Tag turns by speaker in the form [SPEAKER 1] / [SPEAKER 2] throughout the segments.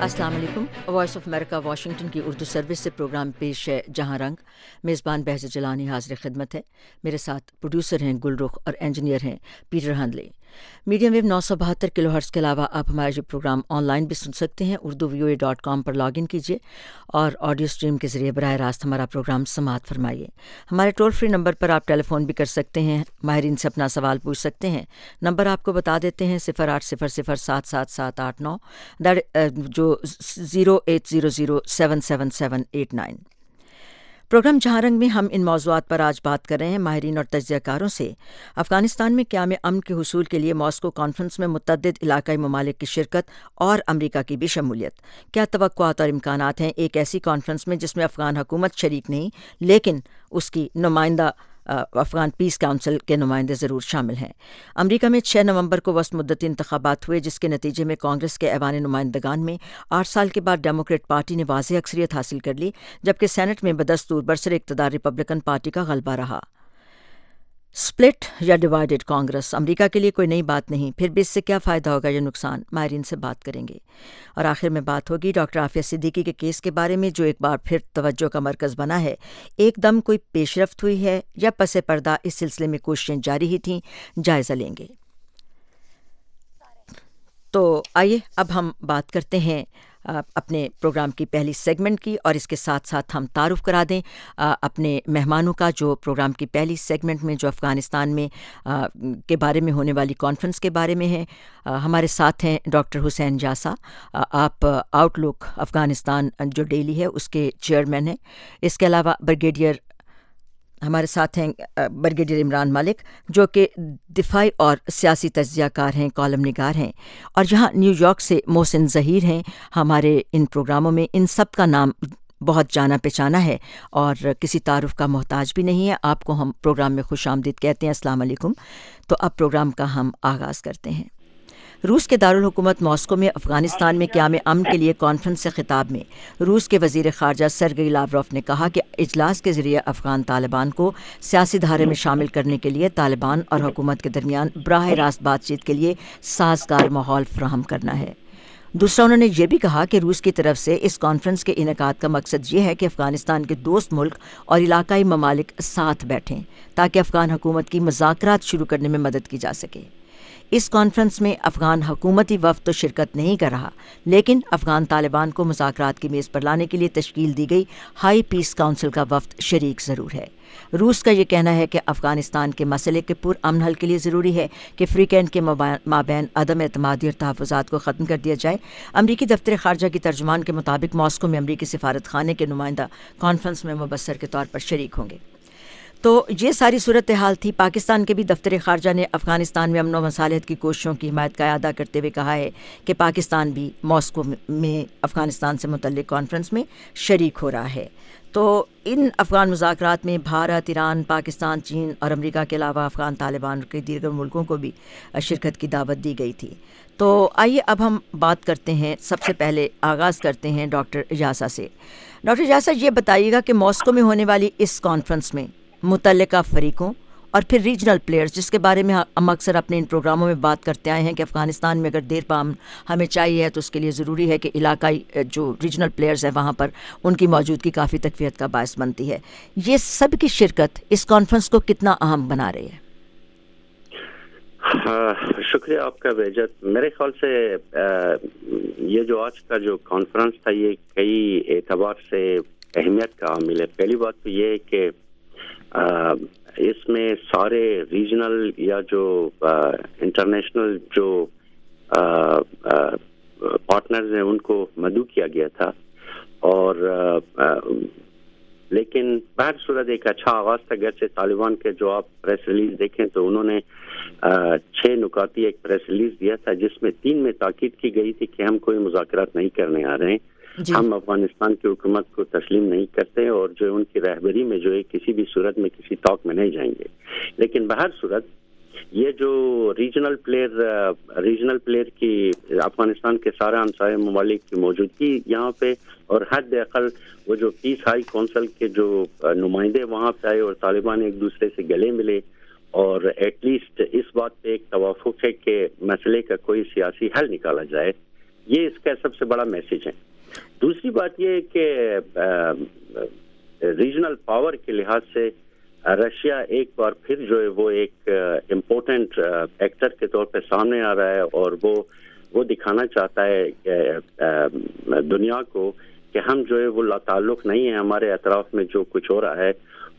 [SPEAKER 1] السلام علیکم۔ Voice of America Washington کی اردو سروس سے پروگرام پیش ہے جہاں رنگ۔ میزبان بہز جلانی حاضر خدمت ہے۔ میرے ساتھ پروڈیوسر ہیں گل رخ اور انجینئر ہیں Peter Handley. Medium wave 972 kilohertz کے علاوہ آپ ہمارا یہ پروگرام آن لائن بھی سن سکتے ہیں۔ urduvoa.com پر لاگ ان کیجیے اور آڈیو اسٹریم کے ذریعے براہ راست ہمارا پروگرام سماعت فرمائیے۔ ہمارے ٹول فری نمبر پر آپ ٹیلی فون بھی کر سکتے ہیں، ماہرین سے اپنا سوال پوچھ سکتے ہیں۔ نمبر آپ کو بتا دیتے ہیں 0800777789 جو 0800777789۔ پروگرام جہاں رنگ میں ہم ان موضوعات پر آج بات کر رہے ہیں ماہرین اور تجزیہ کاروں سے۔ افغانستان میں قیام امن کے حصول کے لیے ماسکو کانفرنس میں متعدد علاقائی ممالک کی شرکت اور امریکہ کی بھی شمولیت۔ کیا توقعات اور امکانات ہیں ایک ایسی کانفرنس میں جس میں افغان حکومت شریک نہیں لیکن اس کی نمائندہ افغان پیس کونسل کے نمائندے ضرور شامل ہیں۔ امریکہ میں 6 نومبر کو وسط مدتی انتخابات ہوئے جس کے نتیجے میں کانگریس کے ایوان نمائندگان میں 8 سال کے بعد ڈیموکریٹ پارٹی نے واضح اکثریت حاصل کر لی، جبکہ سینٹ میں بدستور برسر اقتدار ریپبلکن پارٹی کا غلبہ رہا۔ سپلٹ یا ڈیوائیڈڈ کانگریس امریکہ کے لیے کوئی نئی بات نہیں، پھر بھی اس سے کیا فائدہ ہوگا یا نقصان، ماہرین سے بات کریں گے۔ اور آخر میں بات ہوگی ڈاکٹر عافیہ صدیقی کے کیس کے بارے میں جو ایک بار پھر توجہ کا مرکز بنا ہے۔ ایک دم کوئی پیش رفت ہوئی ہے یا پس پردہ اس سلسلے میں کوششیں جاری ہی تھیں، جائزہ لیں گے۔ تو آئیے اب ہم بات کرتے ہیں اپنے پروگرام کی پہلی سیگمنٹ کی، اور اس کے ساتھ ساتھ ہم تعارف کرا دیں اپنے مہمانوں کا جو پروگرام کی پہلی سیگمنٹ میں جو افغانستان میں کے بارے میں ہونے والی کانفرنس کے بارے میں ہے۔ ہمارے ساتھ ہیں ڈاکٹر حسین جاسا، آپ آؤٹ لک افغانستان جو ڈیلی ہے اس کے چیئرمین ہیں۔ اس کے علاوہ ہمارے ساتھ ہیں برگیڈیئر عمران ملک جو کہ دفاعی اور سیاسی تجزیہ کار ہیں، کالم نگار ہیں، اور یہاں نیو یارک سے محسن ظہیر ہیں ہمارے ان پروگراموں میں۔ ان سب کا نام بہت جانا پہچانا ہے اور کسی تعارف کا محتاج بھی نہیں ہے۔ آپ کو ہم پروگرام میں خوش آمدید کہتے ہیں۔ السلام علیکم۔ تو اب پروگرام کا ہم آغاز کرتے ہیں۔ روس کے دارالحکومت ماسکو میں افغانستان میں قیام امن کے لیے کانفرنس سے خطاب میں روس کے وزیر خارجہ سرگئی لاوروف نے کہا کہ اجلاس کے ذریعے افغان طالبان کو سیاسی دھارے میں شامل کرنے کے لیے طالبان اور حکومت کے درمیان براہ راست بات چیت کے لیے سازگار ماحول فراہم کرنا ہے۔ دوسرا انہوں نے یہ بھی کہا کہ روس کی طرف سے اس کانفرنس کے انعقاد کا مقصد یہ ہے کہ افغانستان کے دوست ملک اور علاقائی ممالک ساتھ بیٹھیں تاکہ افغان حکومت کی مذاکرات شروع کرنے میں مدد کی جا سکے۔ اس کانفرنس میں افغان حکومتی وفد تو شرکت نہیں کر رہا، لیکن افغان طالبان کو مذاکرات کی میز پر لانے کے لیے تشکیل دی گئی ہائی پیس کونسل کا وفد شریک ضرور ہے۔ روس کا یہ کہنا ہے کہ افغانستان کے مسئلے کے پرامن حل کے لیے ضروری ہے کہ فریقین کے مابین عدم اعتمادی اور تحفظات کو ختم کر دیا جائے۔ امریکی دفتر خارجہ کی ترجمان کے مطابق ماسکو میں امریکی سفارت خانے کے نمائندہ کانفرنس میں مبصر کے طور پر شریک ہوں گے۔ تو یہ ساری صورتحال تھی۔ پاکستان کے بھی دفتر خارجہ نے افغانستان میں امن و مصالحت کی کوششوں کی حمایت کا اعادہ کرتے ہوئے کہا ہے کہ پاکستان بھی ماسکو میں افغانستان سے متعلق کانفرنس میں شریک ہو رہا ہے۔ تو ان افغان مذاکرات میں بھارت، ایران، پاکستان، چین اور امریکہ کے علاوہ افغان طالبان کے دیگر ملکوں کو بھی شرکت کی دعوت دی گئی تھی۔ تو آئیے اب ہم بات کرتے ہیں، سب سے پہلے آغاز کرتے ہیں ڈاکٹر جاسا سے۔ ڈاکٹر جاسا، یہ بتائیے گا کہ ماسکو میں ہونے والی اس کانفرنس میں متعلقہ فریقوں اور پھر ریجنل پلیئرز، جس کے بارے میں ہم اکثر اپنے ان پروگراموں میں بات کرتے آئے ہیں کہ افغانستان میں اگر دیر پامن ہمیں چاہیے ہے تو اس کے لیے ضروری ہے کہ علاقائی جو ریجنل پلیئرز ہیں وہاں پر ان کی موجودگی کافی تقویت کا باعث بنتی ہے۔ یہ سب کی شرکت اس کانفرنس کو کتنا اہم بنا رہی ہے؟
[SPEAKER 2] شکریہ آپ کا بہجت۔ میرے خیال سے یہ جو آج کا جو کانفرنس تھا یہ کئی اعتبار سے اہمیت کا حامل ہے۔ پہلی بات تو یہ ہے کہ اس میں سارے ریجنل یا جو انٹرنیشنل جو پارٹنرز ہیں ان کو مدعو کیا گیا تھا، اور لیکن بہر صورت ایک اچھا آغاز تھا۔ گرچہ طالبان کے جو آپ پریس ریلیز دیکھیں تو انہوں نے 6 نکاتی ایک پریس ریلیز دیا تھا جس میں 3 میں تاکید کی گئی تھی کہ ہم کوئی مذاکرات نہیں کرنے آ رہے ہیں، ہم افغانستان کی حکومت کو تسلیم نہیں کرتے اور جو ان کی رہبری میں جو ہے کسی بھی صورت میں کسی طاق میں نہیں جائیں گے۔ لیکن بہر صورت یہ جو ریجنل پلیئر کی افغانستان کے سارے ہمسائے ممالک کی موجودگی یہاں پہ، اور حد اقل وہ جو پیس ہائی کونسل کے جو نمائندے وہاں پہ آئے اور طالبان ایک دوسرے سے گلے ملے، اور ایٹ لیسٹ اس بات پہ ایک توافق ہے کہ مسئلے کا کوئی سیاسی حل نکالا جائے یہ اس کا سب سے بڑا میسج ہے. دوسری بات یہ ہے کہ ریجنل پاور کے لحاظ سے رشیا ایک بار پھر جو ہے وہ ایک امپورٹنٹ ایکٹر کے طور پہ سامنے آ رہا ہے, اور وہ دکھانا چاہتا ہے دنیا کو کہ ہم جو ہے وہ لا تعلق نہیں ہیں ہمارے اطراف میں جو کچھ ہو رہا ہے,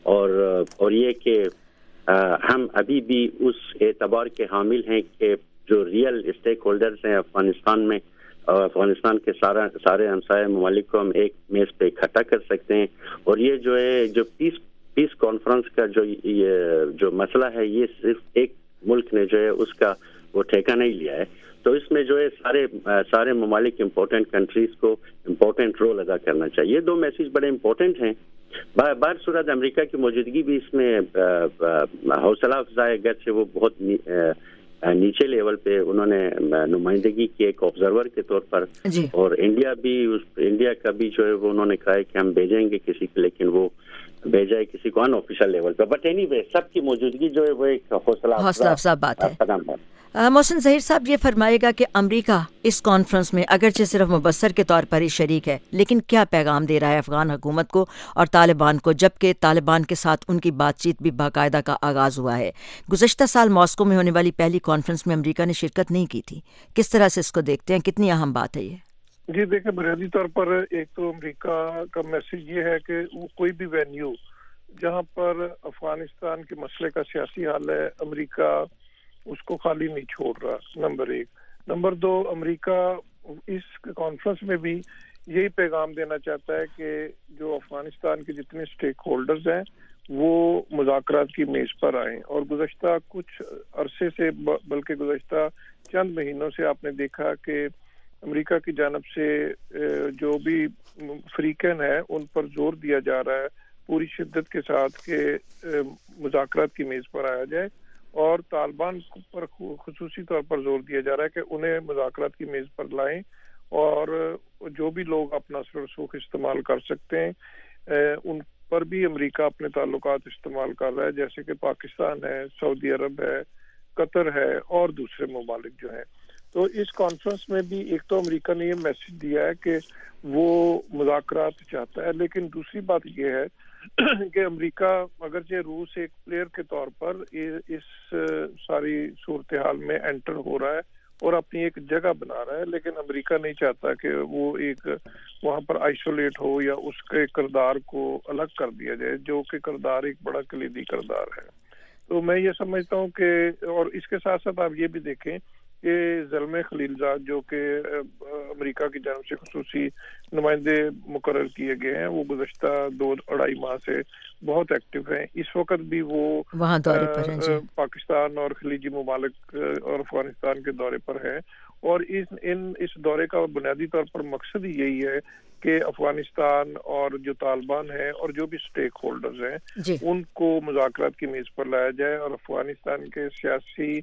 [SPEAKER 2] اور یہ کہ ہم ابھی بھی اس اعتبار کے حامل ہیں کہ جو ریئل اسٹیک ہولڈرز ہیں افغانستان میں, افغانستان کے سارے ہمسائے ممالک کو ہم ایک میز پہ اکٹھا کر سکتے ہیں. اور یہ جو ہے جو پیس کانفرنس کا جو مسئلہ ہے, یہ صرف ایک ملک نے جو ہے اس کا وہ ٹھیکہ نہیں لیا ہے. تو اس میں جو ہے سارے ممالک امپورٹنٹ کنٹریز کو امپورٹنٹ رول ادا کرنا چاہیے. یہ دو میسج بڑے امپورٹنٹ ہیں. بہر صورت امریکہ کی موجودگی بھی اس میں حوصلہ افزا ہے, اگرچہ وہ بہت نیچے لیول پہ انہوں نے نمائندگی کی ایک آبزرور کے طور پر, اور انڈیا کا بھی جو ہے وہ انہوں نے کہا ہے کہ ہم بھیجیں گے کسی کو, لیکن وہ بھیجا ہے کسی کو ان آفیشیل لیول پہ. بٹ اینی وے سب کی موجودگی جو ہے وہ ایک حوصلہ
[SPEAKER 1] افزا بات ہے. محسن ظہیر صاحب, یہ فرمائے گا کہ امریکہ اس کانفرنس میں اگرچہ صرف مبصر کے طور پر ہی شریک ہے, لیکن کیا پیغام دے رہا ہے افغان حکومت کو اور طالبان کو, جبکہ طالبان کے ساتھ ان کی بات چیت بھی باقاعدہ کا آغاز ہوا ہے. گزشتہ سال ماسکو میں ہونے والی پہلی کانفرنس میں امریکہ نے شرکت نہیں کی تھی. کس طرح سے اس کو دیکھتے ہیں, کتنی اہم بات ہے یہ؟
[SPEAKER 3] جی دیکھیں, بنیادی طور پر ایک تو امریکہ کا میسج یہ ہے کہ وہ کوئی بھی وینیو جہاں پر افغانستان کے مسئلے کا سیاسی حل ہے, امریکہ اس کو خالی نہیں چھوڑ رہا, نمبر ایک. نمبر دو, امریکہ اس کانفرنس میں بھی یہی پیغام دینا چاہتا ہے کہ جو افغانستان کے جتنے سٹیک ہولڈرز ہیں وہ مذاکرات کی میز پر آئیں. اور گزشتہ کچھ عرصے سے, بلکہ گزشتہ چند مہینوں سے آپ نے دیکھا کہ امریکہ کی جانب سے جو بھی فریقین ہیں ان پر زور دیا جا رہا ہے پوری شدت کے ساتھ کہ مذاکرات کی میز پر آیا جائے, اور طالبان پر خصوصی طور پر زور دیا جا رہا ہے کہ انہیں مذاکرات کی میز پر لائیں, اور جو بھی لوگ اپنا اثر و رسوخ استعمال کر سکتے ہیں ان پر بھی امریکہ اپنے تعلقات استعمال کر رہا ہے, جیسے کہ پاکستان ہے, سعودی عرب ہے, قطر ہے اور دوسرے ممالک جو ہیں. تو اس کانفرنس میں بھی ایک تو امریکہ نے یہ میسج دیا ہے کہ وہ مذاکرات چاہتا ہے, لیکن دوسری بات یہ ہے کہ امریکہ اگرچہ روس ایک پلیئر کے طور پر اس ساری صورتحال میں انٹر ہو رہا ہے اور اپنی ایک جگہ بنا رہا ہے, لیکن امریکہ نہیں چاہتا کہ وہ ایک وہاں پر آئسولیٹ ہو یا اس کے کردار کو الگ کر دیا جائے, جو کہ کردار ایک بڑا کلیدی کردار ہے. تو میں یہ سمجھتا ہوں کہ, اور اس کے ساتھ ساتھ آپ یہ بھی دیکھیں کہ زلمے خلیلزاد جو کہ امریکہ کی جانب سے خصوصی نمائندے مقرر کیے گئے ہیں, وہ گزشتہ 2-2.5 ماہ سے بہت ایکٹیو ہیں. اس وقت بھی وہ
[SPEAKER 1] وہاں دورے پر ہیں,
[SPEAKER 3] پاکستان اور خلیجی ممالک اور افغانستان کے دورے پر ہیں, اور اس دورے کا بنیادی طور پر مقصد ہی یہی ہے کہ افغانستان اور جو طالبان ہیں اور جو بھی سٹیک ہولڈرز ہیں ان کو مذاکرات کی میز پر لایا جائے, اور افغانستان کے سیاسی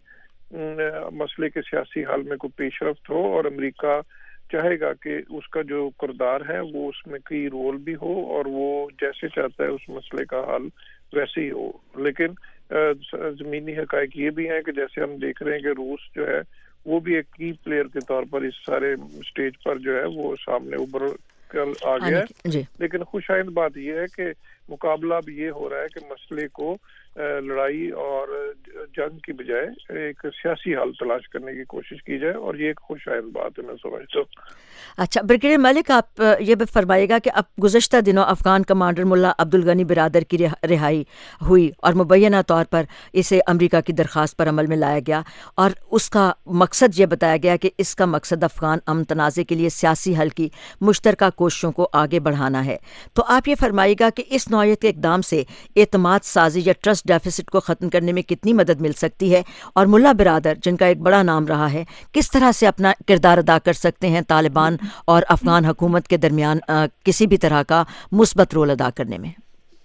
[SPEAKER 3] مسئلے کے سیاسی حل میں کوئی پیش رفت ہو, اور امریکہ چاہے گا کہ اس کا جو کردار ہے وہ اس میں کی رول بھی ہو, اور وہ جیسے چاہتا ہے اس مسئلے کا حل ویسے ہی ہو. لیکن زمینی حقائق یہ بھی ہیں کہ جیسے ہم دیکھ رہے ہیں کہ روس جو ہے وہ بھی ایک کی پلیئر کے طور پر اس سارے سٹیج پر جو ہے وہ سامنے ابھر کر آ گیا ہے. لیکن خوش آئند بات یہ ہے کہ مقابلہ اب یہ ہو رہا ہے کہ مسئلے کو لڑائی اور جنگ کی بجائے ایک سیاسی حل تلاش کرنے کی کوشش کی جائے, اور یہ ایک خوش آئند بات ہے میں سمجھتا ہوں.
[SPEAKER 1] اچھا بریگیڈیئر ملک, آپ یہ بھی فرمائیے گا کہ اب گزشتہ دنوں افغان کمانڈر ملا عبدالغنی برادر کی رہائی ہوئی, اور مبینہ طور پر اسے امریکہ کی درخواست پر عمل میں لایا گیا, اور اس کا مقصد یہ بتایا گیا کہ اس کا مقصد افغان امن تنازع کے لیے سیاسی حل کی مشترکہ کوششوں کو آگے بڑھانا ہے. تو آپ یہ فرمائیے گا کہ اس نوعیت کے اقدام سے اعتماد سازی یا ٹرسٹ ڈیفیسٹ کو ختم کرنے میں کتنی مدد مل سکتی ہے, اور ملا برادر جن کا ایک بڑا نام رہا ہے کس طرح سے اپنا کردار ادا کر سکتے ہیں طالبان اور افغان حکومت کے درمیان کسی بھی طرح کا مثبت رول ادا کرنے میں؟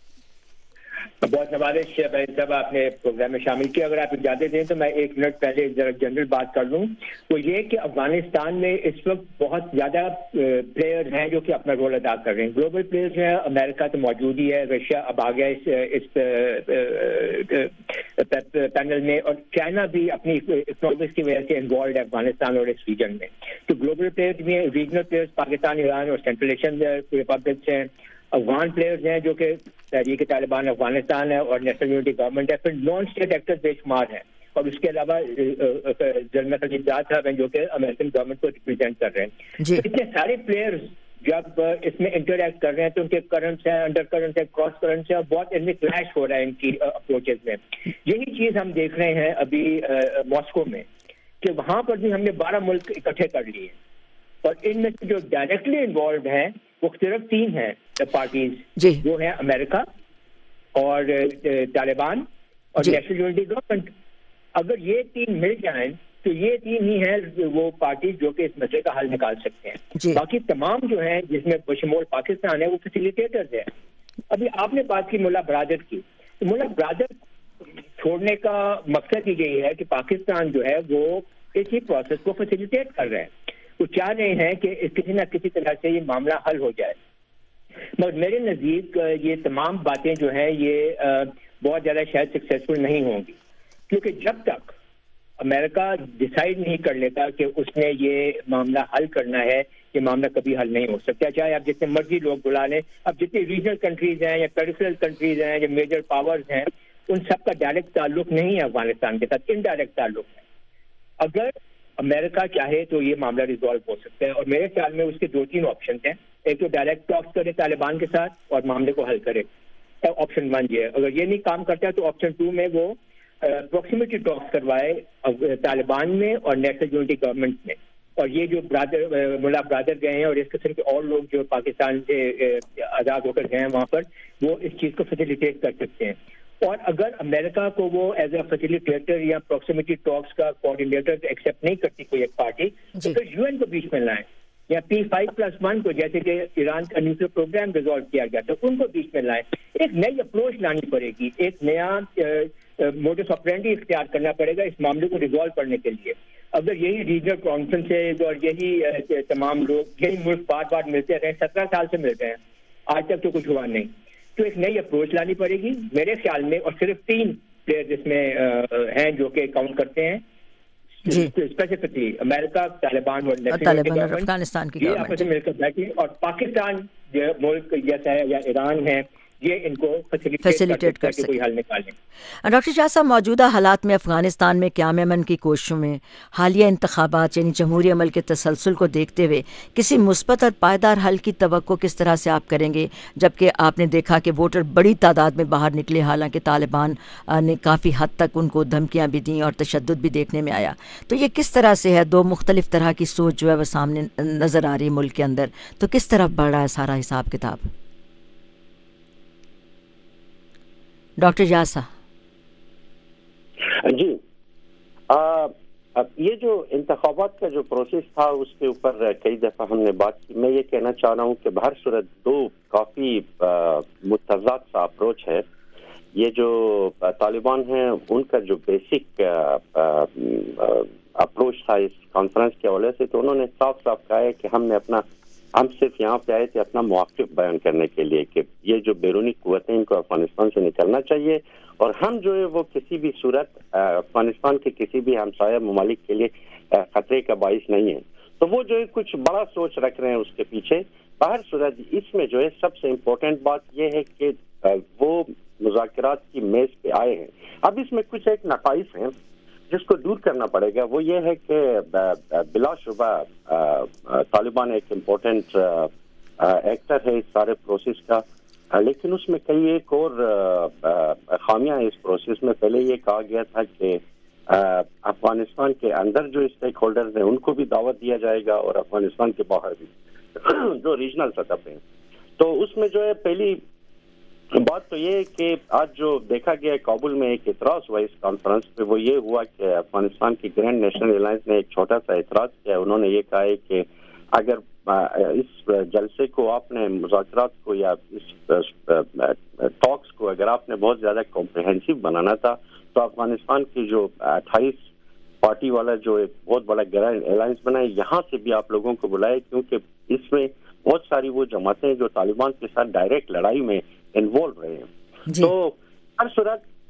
[SPEAKER 4] بہت نوازش صاحب آپ نے پروگرام میں شامل کیا. اگر آپ اجازت دیں تو میں 1 منٹ پہلے جنرل بات کر لوں. تو یہ کہ افغانستان میں اس وقت بہت زیادہ پلیئر ہیں جو کہ اپنا رول ادا کر رہے ہیں. گلوبل پلیئرز ہیں, امریکہ تو موجود ہی ہے, رشیا اب آ گیا اس پینل میں, اور چائنا بھی اپنی اکنامکس کی وجہ سے انوالوڈ ہے افغانستان اور اس ریجن میں. تو گلوبل پلیئرز میں ریجنل پلیئرز پاکستان, ایران اور سینٹرل ایشین ریپبلکس ہیں, افغان پلیئرز ہیں جو کہ تحریک طالبان افغانستان ہے اور نیشنل یونٹی گورنمنٹ ہے, پھر نان اسٹیٹ ایکٹرز بے شمار ہیں, اور اس کے علاوہ جنرل خلیفزاد صاحب ہیں جو کہ امریکن گورنمنٹ کو ریپرزینٹ کر رہے ہیں. تو اتنے سارے پلیئرز جب اس میں انٹریکٹ کر رہے ہیں تو ان کے کرنٹس ہیں, انڈر کرنٹس ہیں, کراس کرنٹس ہیں, اور بہت ان میں کلیش ہو رہا ہے ان کی اپروچز میں. یہی چیز ہم دیکھ رہے ہیں ابھی ماسکو میں, کہ وہاں پر بھی ہم نے 12 ملک اکٹھے کر لیے, اور ان میں جو ڈائریکٹلی انوالوڈ ہیں وہ صرف 3 ہیں پارٹیز, جو ہیں امریکہ اور طالبان اور نیشنل یونٹی گورنمنٹ. اگر یہ 3 مل جائیں تو یہ 3 ہی ہیں وہ پارٹیز جو کہ اس مسئلے کا حل نکال سکتے ہیں. باقی تمام جو ہیں جس میں بشمول پاکستان ہے وہ فیسیلیٹیٹرز ہیں. ابھی آپ نے بات کی ملا برادر کی, ملا برادر چھوڑنے کا مقصد ہی یہی ہے کہ پاکستان جو ہے وہ اسی پروسیس کو فیسیلیٹیٹ کر رہے ہیں. وہ چاہ رہے ہیں کہ کسی نہ کسی طرح سے یہ معاملہ حل ہو جائے. مگر میرے نزدیک یہ تمام باتیں جو ہیں یہ بہت زیادہ شاید سکسیسفل نہیں ہوں گی, کیونکہ جب تک امریکہ ڈیسائیڈ نہیں کر لیتا کہ اس نے یہ معاملہ حل کرنا ہے, یہ معاملہ کبھی حل نہیں ہو سکتا. چاہے آپ جتنے مرضی لوگ بلا لیں, اب جتنی ریجنل کنٹریز ہیں یا پیریفرل کنٹریز ہیں یا میجر پاورز ہیں, ان سب کا ڈائریکٹ تعلق نہیں ہے افغانستان کے ساتھ, انڈائریکٹ تعلق ہے. اگر امریکہ چاہے تو یہ معاملہ ریزالو ہو سکتا ہے, اور میرے خیال میں اس کے 2-3 آپشنز ہیں. ایک تو ڈائریکٹ ٹاکس کرے طالبان کے ساتھ اور معاملے کو حل کرے, آپشن 1 یہ ہے. اگر یہ نہیں کام کرتا ہے تو آپشن 2 میں وہ پروکسیمیٹی ٹاکس کروائے طالبان میں اور نیشنل یونٹی گورنمنٹ میں. اور یہ جو ملا برادر گئے ہیں اور اس قسم کے اور لوگ جو پاکستان سے آزاد ہو کر گئے ہیں وہاں پر, وہ اس چیز کو فیسیلیٹیٹ کر سکتے ہیں. اور اگر امریکہ کو وہ ایز اے فیسیلیٹیٹر یا پروکسیمیٹی ٹاکس کا کوآرڈینیٹر ایکسیپٹ نہیں کرتی کوئی ایک پارٹی, تو پھر UN کو بیچ میں لائیں, یا P5+1 کو, جیسے کہ ایران کا نیوکلیئر پروگرام ریزالو کیا گیا تو ان کو بیچ میں لائیں. ایک نئی اپروچ لانی پڑے گی, ایک نیا موڈس آپرینڈی اختیار کرنا پڑے گا اس معاملے کو ریزالو کرنے کے لیے. اگر یہی ریجنل کانفرنسز اور یہی تمام لوگ, یہی ملک بار بار ملتے رہے, 17 سال سے ملتے ہیں, آج تک تو کچھ ہوا نہیں, تو ایک نئی اپروچ لانی پڑے گی میرے خیال میں. اور صرف 3 پلیئر اس میں ہیں جو کہ کاؤنٹ کرتے ہیں اسپیسیفکلی, امریکہ, طالبان اور
[SPEAKER 1] افغانستان کی
[SPEAKER 4] یہ آپس میں مل کر بیٹھے, اور پاکستان جو ملک جیسا ہے یا ایران ہے یہ ان کو فیسیلیٹیٹ کر سکے, کوئی حل نکالیں.
[SPEAKER 1] ڈاکٹر شاہ صاحب, موجودہ حالات میں افغانستان میں قیام امن کی کوششوں میں حالیہ انتخابات یعنی جمہوری عمل کے تسلسل کو دیکھتے ہوئے کسی مثبت اور پائیدار حل کی توقع کس طرح سے آپ کریں گے, جبکہ آپ نے دیکھا کہ ووٹر بڑی تعداد میں باہر نکلے, حالانکہ طالبان نے کافی حد تک ان کو دھمکیاں بھی دیں اور تشدد بھی دیکھنے میں آیا. تو یہ کس طرح سے ہے, 2 مختلف طرح کی سوچ جو ہے وہ سامنے نظر آ رہی ہے ملک کے اندر, تو کس طرف بڑھ رہا ہے سارا حساب کتاب؟ ڈاکٹر یاسا
[SPEAKER 2] جی, یہ جو انتخابات کا جو پروسیس تھا اس کے اوپر کئی دفعہ ہم نے بات کی. میں یہ کہنا چاہ رہا ہوں کہ بہر صورت 2 کافی متضاد سا اپروچ ہے. یہ جو طالبان ہیں ان کا جو بیسک اپروچ تھا اس کانفرنس کے حوالے سے, تو انہوں نے صاف صاف کہا ہے کہ ہم صرف یہاں پہ آئے تھے اپنا موقف بیان کرنے کے لیے کہ یہ جو بیرونی قوتیں ان کو افغانستان سے نکلنا چاہیے, اور ہم جو ہے وہ کسی بھی صورت افغانستان کے کسی بھی ہمسایہ ممالک کے لیے خطرے کا باعث نہیں ہے. تو وہ جو ہے کچھ بڑا سوچ رکھ رہے ہیں اس کے پیچھے. بہر صورت اس میں جو ہے سب سے امپورٹنٹ بات یہ ہے کہ وہ مذاکرات کی میز پہ آئے ہیں. اب اس میں کچھ ایک نقائص ہیں جس کو دور کرنا پڑے گا. وہ یہ ہے کہ بلا شبہ طالبان ایک امپورٹنٹ ایکٹر ہے اس سارے پروسیس کا, لیکن اس میں کئی ایک اور خامیاں ہیں اس پروسیس میں. پہلے یہ کہا گیا تھا کہ افغانستان کے اندر جو اسٹیک ہولڈرز ہیں ان کو بھی دعوت دیا جائے گا, اور افغانستان کے باہر بھی جو ریجنل سطح پہ ہیں. تو اس میں جو ہے پہلی بات تو یہ ہے کہ آج جو دیکھا گیا کابل میں ایک اعتراض ہوا اس کانفرنس پہ, وہ یہ ہوا کہ افغانستان کی گرینڈ نیشنل الائنس نے ایک چھوٹا سا اعتراض کیا. انہوں نے یہ کہا ہے کہ اگر اس جلسے کو آپ نے مذاکرات کو یا اس ٹاکس کو اگر آپ نے بہت زیادہ کمپریہنسو بنانا تھا تو افغانستان کی جو 28 پارٹی والا جو ایک بہت بڑا گرینڈ الائنس بنا ہے یہاں سے بھی آپ لوگوں کو بلائے, کیونکہ اس میں بہت ساری وہ جماعتیں جو طالبان کے ساتھ ڈائریکٹ لڑائی میں انوالو رہے ہیں. تو ہر صورت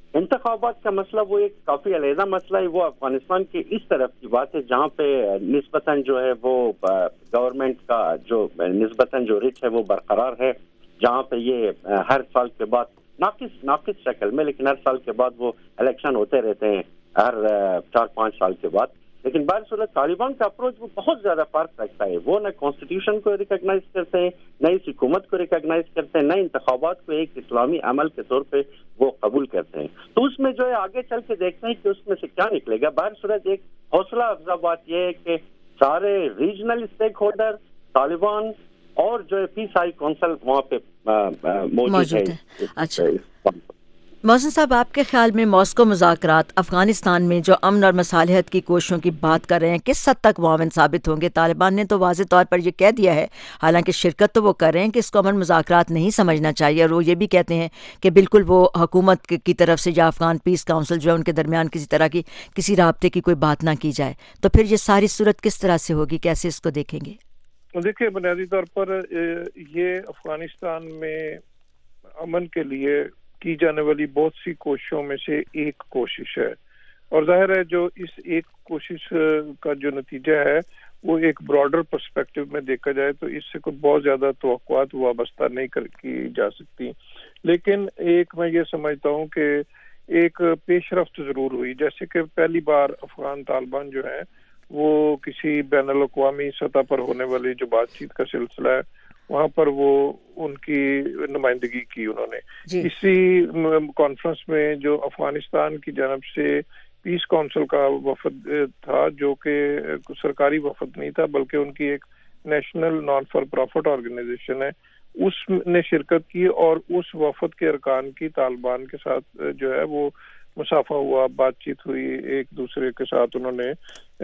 [SPEAKER 2] انتخابات کا مسئلہ وہ ایک کافی علیحدہ مسئلہ ہے. وہ افغانستان کی اس طرف کی بات ہے جہاں پہ نسبتاً جو ہے وہ گورنمنٹ کا جو نسبتاً جو رچ ہے وہ برقرار ہے, جہاں پہ یہ ہر سال کے بعد ناقص شکل میں لیکن ہر سال کے بعد وہ الیکشن ہوتے رہتے ہیں ہر 4-5 سال کے بعد. لیکن بہرصورت طالبان کا اپروچ وہ بہت زیادہ فرق رکھتا ہے. وہ نہ کانسٹیٹیوشن کو ریکگنائز کرتے ہیں, نہ اس حکومت کو ریکگنائز کرتے ہیں, نہ انتخابات کو ایک اسلامی عمل کے طور پہ وہ قبول کرتے ہیں. تو اس میں جو ہے آگے چل کے دیکھتے ہیں کہ اس میں سے کیا نکلے گا. بہرصورت ایک حوصلہ افزا بات یہ ہے کہ سارے ریجنل اسٹیک ہولڈر, طالبان اور جو ہے پیس ہائی کونسل وہاں پہ موجود ہے.
[SPEAKER 1] اچھا محسن صاحب, آپ کے خیال میں ماسکو مذاکرات افغانستان میں جو امن اور مصالحت کی کوششوں کی بات کر رہے ہیں کس حد تک معاون ثابت ہوں گے؟ طالبان نے تو واضح طور پر یہ کہہ دیا ہے, حالانکہ شرکت تو وہ کر رہے ہیں, کہ اس کو امن مذاکرات نہیں سمجھنا چاہیے, اور وہ یہ بھی کہتے ہیں کہ بالکل وہ حکومت کی طرف سے یا افغان پیس کاؤنسل جو ہے ان کے درمیان کسی طرح کی کسی رابطے کی کوئی بات نہ کی جائے. تو پھر یہ ساری صورت کس طرح سے ہوگی, کیسے اس کو دیکھیں گے؟
[SPEAKER 3] دیکھیں, بنیادی طور پر یہ افغانستان میں امن کے لیے کی جانے والی بہت سی کوششوں میں سے ایک کوشش ہے, اور ظاہر ہے جو اس ایک کوشش کا جو نتیجہ ہے وہ ایک براڈر پرسپیکٹو میں دیکھا جائے تو اس سے کوئی بہت زیادہ توقعات وابستہ نہیں کی جا سکتی. لیکن ایک میں یہ سمجھتا ہوں کہ ایک پیش رفت ضرور ہوئی, جیسے کہ پہلی بار افغان طالبان جو ہیں وہ کسی بین الاقوامی سطح پر ہونے والی جو بات چیت کا سلسلہ ہے وہاں پر وہ ان کی نمائندگی کی انہوں نے. اسی کانفرنس میں جو افغانستان کی جانب سے پیس کونسل کا وفد تھا, جو کہ سرکاری وفد نہیں تھا بلکہ ان کی ایک national non for profit organisation ہے, اس نے شرکت کی, اور اس وفد کے ارکان کی طالبان کے ساتھ جو ہے وہ مصافحہ ہوا, بات چیت ہوئی, ایک دوسرے کے ساتھ انہوں نے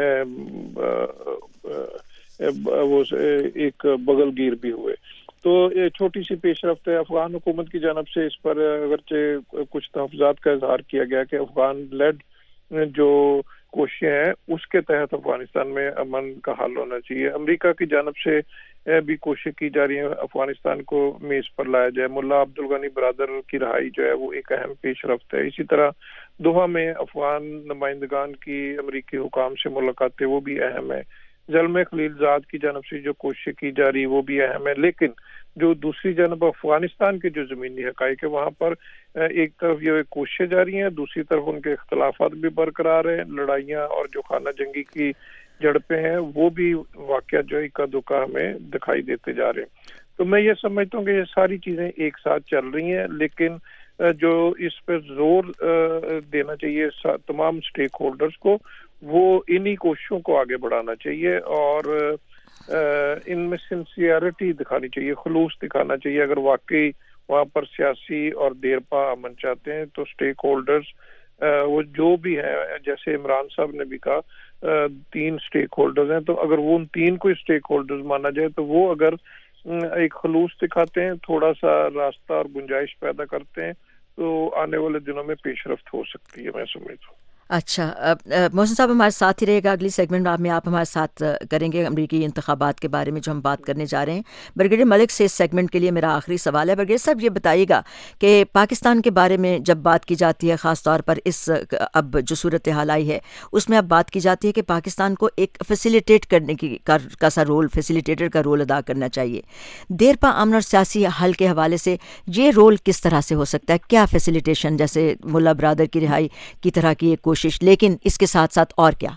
[SPEAKER 3] وہ ایک بغل گیر بھی ہوئے. تو یہ چھوٹی سی پیش رفت ہے. افغان حکومت کی جانب سے اس پر اگرچہ کچھ تحفظات کا اظہار کیا گیا کہ افغان لیڈ جو کوششیں ہیں اس کے تحت افغانستان میں امن کا حل ہونا چاہیے. امریکہ کی جانب سے بھی کوششیں کی جا رہی ہیں افغانستان کو میز پر لایا جائے. ملا عبدالغنی برادر کی رہائی جو ہے وہ ایک اہم پیش رفت ہے. اسی طرح دوحہ میں افغان نمائندگان کی امریکی حکام سے ملاقاتیں وہ بھی اہم ہے. زلمے خلیل زاد کی جانب سے جو کوششیں کی جا رہی وہ بھی اہم ہے. لیکن جو دوسری جانب افغانستان کے جو زمینی حقائق ہے وہاں پر ایک طرف یہ کوششیں جاری ہیں, دوسری طرف ان کے اختلافات بھی برقرار ہیں, لڑائیاں اور جو خانہ جنگی کی جھڑپیں ہیں وہ بھی واقعہ جو اکا دکا ہمیں دکھائی دیتے جا رہے ہیں. تو میں یہ سمجھتا ہوں کہ یہ ساری چیزیں ایک ساتھ چل رہی ہیں, لیکن جو اس پہ زور دینا چاہیے تمام سٹیک ہولڈرز کو, وہ انہی کوششوں کو آگے بڑھانا چاہیے اور ان میں سنسیئرٹی دکھانی چاہیے, خلوص دکھانا چاہیے. اگر واقعی وہاں پر سیاسی اور دیرپا امن چاہتے ہیں تو سٹیک ہولڈرز وہ جو بھی ہیں, جیسے عمران صاحب نے بھی کہا 3 سٹیک ہولڈرز ہیں, تو اگر وہ ان 3 کو سٹیک ہولڈرز مانا جائے تو وہ اگر ایک خلوص دکھاتے ہیں, تھوڑا سا راستہ اور گنجائش پیدا کرتے ہیں, تو آنے والے دنوں میں پیش رفت ہو سکتی ہے, میں سمجھتا ہوں.
[SPEAKER 1] اچھا محسن صاحب ہمارے ساتھ ہی رہے گا, اگلی سیگمنٹ میں آپ ہمارے ساتھ کریں گے امریکی انتخابات کے بارے میں جو ہم بات کرنے جا رہے ہیں. برگیڈیئر ملک سے اس سیگمنٹ کے لیے میرا آخری سوال ہے. برگیڈیئر صاحب یہ بتائیے گا کہ پاکستان کے بارے میں جب بات کی جاتی ہے, خاص طور پر اس اب جو صورتحال آئی ہے اس میں اب بات کی جاتی ہے کہ پاکستان کو ایک فیسیلیٹیٹ کرنے کی کا سا رول, فیسیلیٹیٹر کا رول ادا کرنا چاہیے. دیرپا امن اور سیاسی حل کے حوالے سے یہ رول کس طرح سے ہو سکتا ہے؟ کیا فیسیلیٹیشن, جیسے ملا برادر کی رہائی کی طرح کی ایک کوشش, لیکن اس کے ساتھ ساتھ اور کیا؟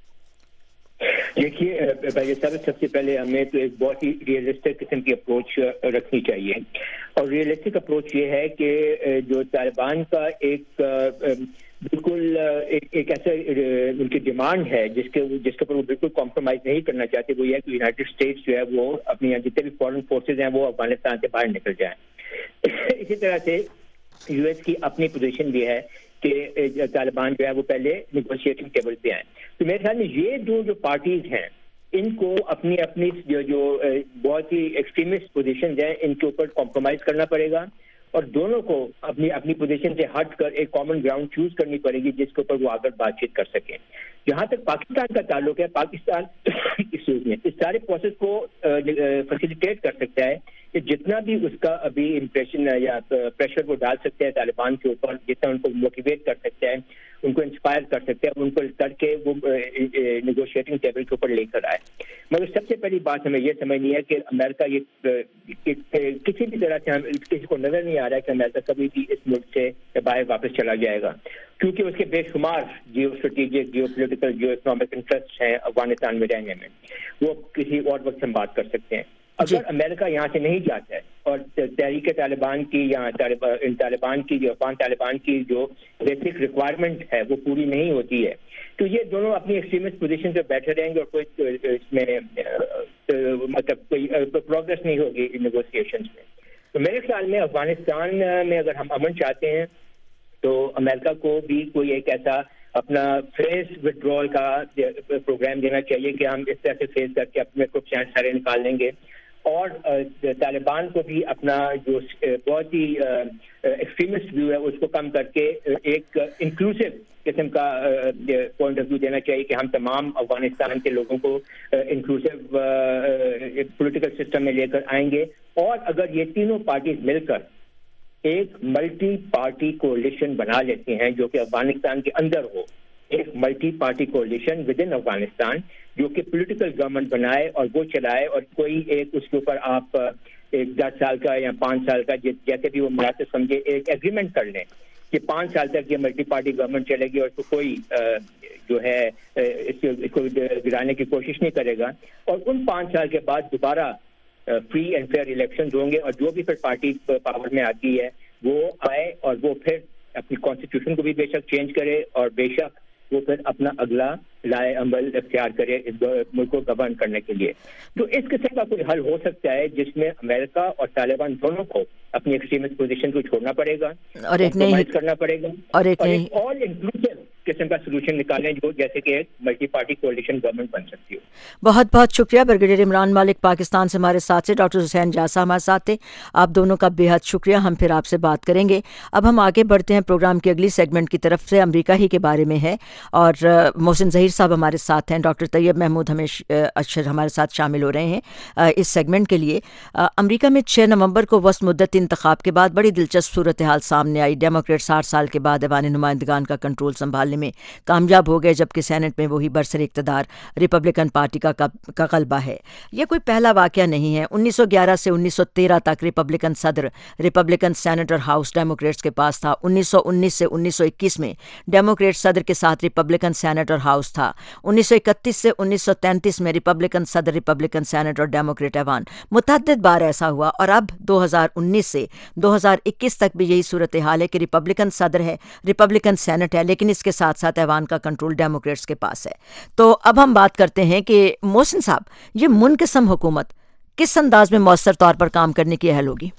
[SPEAKER 4] دیکھیے بھائی صاحب, سب سے پہلے ہمیں تو ایک بہت ہی ریئلسٹک قسم کی اپروچ رکھنی چاہیے, اور ریئلسٹک اپروچ یہ ہے کہ جو طالبان کا ایک بالکل ایک ایسا ان کی ڈیمانڈ ہے جس کے اوپر وہ بالکل کمپرومائز نہیں کرنا چاہتے, وہ یہ ہے کہ یونائٹڈ اسٹیٹس جو ہے وہ اپنی جتنے بھی فورن فورسز ہیں وہ افغانستان سے باہر نکل جائیں. اسی طرح سے یو ایس کی اپنی پوزیشن بھی ہے کہ طالبان جو ہے وہ پہلے نیگوشیٹنگ ٹیبل پہ آئیں. تو میرے خیال میں یہ جو پارٹیز ہیں ان کو اپنی جو بہت ہی ایکسٹریمسٹ پوزیشنز ہیں ان کے اوپر کمپرومائز کرنا پڑے گا, اور دونوں کو اپنی اپنی پوزیشن سے ہٹ کر ایک کامن گراؤنڈ چوز کرنی پڑے گی جس کے اوپر وہ آگر بات چیت کر سکیں. جہاں تک پاکستان کا تعلق ہے, پاکستان اس سارے پروسیس کو فیسیلیٹیٹ کر سکتا ہے کہ جتنا بھی اس کا ابھی امپریشن یا پریشر وہ ڈال سکتے ہیں طالبان کے اوپر, جتنا ان کو موٹیویٹ کر سکتا ہے, ان کو انسپائر کر سکتے ہیں, ان کو کر کے وہ نیگوشیٹنگ ٹیبل کے اوپر لے کر آئے. مگر سب سے پہلی بات ہمیں یہ سمجھنی ہے کہ امریکہ یہ کسی بھی طرح سے کسی کو نظر نہیں آ رہا ہے کہ امریکہ کبھی بھی اس ملک سے باہر واپس چلا جائے گا, کیونکہ اس کے بے شمار geostrategic, geopolitical, geoeconomic interest ہیں افغانستان میں رہنے میں. وہ کسی اور وقت ہم بات کر سکتے ہیں. اگر امریکہ یہاں سے نہیں جاتا ہے اور تحریک طالبان کی یا طالبان کی جو افغان طالبان کی جو بیسک ریکوائرمنٹ ہے وہ پوری نہیں ہوتی ہے, تو یہ دونوں اپنی ایکسٹریمسٹ پوزیشن پہ بیٹھے رہیں گے اور کوئی اس میں مطلب کوئی پروگرس نہیں ہوگی نیگوسیشنز میں. تو میرے خیال میں افغانستان میں اگر ہم امن چاہتے ہیں تو امریکہ کو بھی کوئی ایک ایسا اپنا فیس وڈرول کا پروگرام دینا چاہیے کہ ہم اس طرح سے فیس کر کے اپنے کو چین سارے نکال لیں گے, اور طالبان کو بھی اپنا جو بہت ہی ایکسٹریمسٹ ویو ہے اس کو کم کر کے ایک انکلوسیو قسم کا پوائنٹ آف ویو دینا چاہیے کہ ہم تمام افغانستان کے لوگوں کو انکلوسیو پولیٹیکل سسٹم میں لے کر آئیں گے. اور اگر یہ تینوں پارٹیز مل کر ایک ملٹی پارٹی کولیشن بنا لیتے ہیں جو کہ افغانستان کے اندر ہو, ایک multi party coalition within Afghanistan جو کہ پولیٹیکل گورنمنٹ بنائے اور وہ چلائے, اور کوئی ایک اس کے اوپر آپ ایک 10 سال کا یا 5 سال کا جیسے بھی وہ مناسب سمجھے ایک ایگریمنٹ کر لیں کہ 5 سال تک یہ ملٹی پارٹی گورنمنٹ چلے گی اور اس کو کوئی جو ہے اس کو گرانے کی کوشش نہیں کرے گا, اور ان 5 سال کے بعد دوبارہ فری اینڈ فیئر الیکشن ہوں گے, اور جو بھی پھر پارٹی پاور میں آتی ہے وہ آئے اور وہ پھر اپنی کانسٹیٹیوشن کو بھی بے شک چینج کرے اور بے شک وہ پھر اپنا اگلا لائے عمل اختیار کرے اس ملک کو گورن کرنے کے لیے. تو اس قسم کا کوئی حل ہو سکتا ہے جس میں امریکہ اور طالبان دونوں کو اپنی ایکسٹریمسٹ پوزیشن کو چھوڑنا پڑے گا اور ایک کرنا پڑے گا اور ایک آل انکلوسیو قسم کا سولوشن نکالیں جو جیسے کہ ایک ملٹی پارٹی کولیشن گورنمنٹ بن سکتی ہو.
[SPEAKER 1] بہت بہت شکریہ بریگیڈیئر عمران مالک پاکستان سے ہمارے ساتھ سے, ڈاکٹر حسین جاسا ہمارے ساتھ تھے. آپ دونوں کا بے حد شکریہ. ہم پھر آپ سے بات کریں گے. اب ہم آگے بڑھتے ہیں پروگرام کی اگلی سیگمنٹ کی طرف سے, امریکہ ہی کے بارے میں ہے, اور محسن ظہیر صاحب ہمارے ساتھ ہیں, ڈاکٹر طیب محمود اشر ہمارے ساتھ شامل ہو رہے ہیں اس سیگمنٹ کے لیے. امریکہ میں 6 نومبر کو وسط مدت انتخاب کے بعد بڑی دلچسپ صورتحال سامنے آئی. ڈیموکریٹ 60 سال کے بعد ایوان نمائندگان کا کنٹرول سنبھالنے میں کامیاب ہو گئے, جبکہ سینٹ میں وہی برسر اقتدار ریپبلکن پارٹی کا غلبہ ہے. یہ کوئی پہلا واقعہ نہیں ہے. 1911 سے 1913 تک ریپبلکن صدر, ریپبلکن سینٹ اور ہاؤس ڈیموکریٹس کے پاس تھا. 1919 سے 1921 میں ڈیموکریٹ صدر کے ساتھ ریپبلکن سینٹ اور ہاؤس تھا. 1931 سے 1933 میں ریپبلکن صدر, ریپبلکن سینٹ اور ڈیموکریٹ ایوان. متعدد بار ایسا ہوا, اور اب 2019 سے 2021 تک بھی یہی صورتحال ہے کہ ریپبلکن صدر ہے, ریپبلکن سینٹ ہے, لیکن اس کے ساتھ ساتھ ایوان کا کنٹرول ڈیموکریٹس کے پاس ہے. تو اب ہم بات کرتے ہیں کہ محسن صاحب, یہ منقسم حکومت کس انداز میں مؤثر طور پر کام کرنے کی اہل ہوگی؟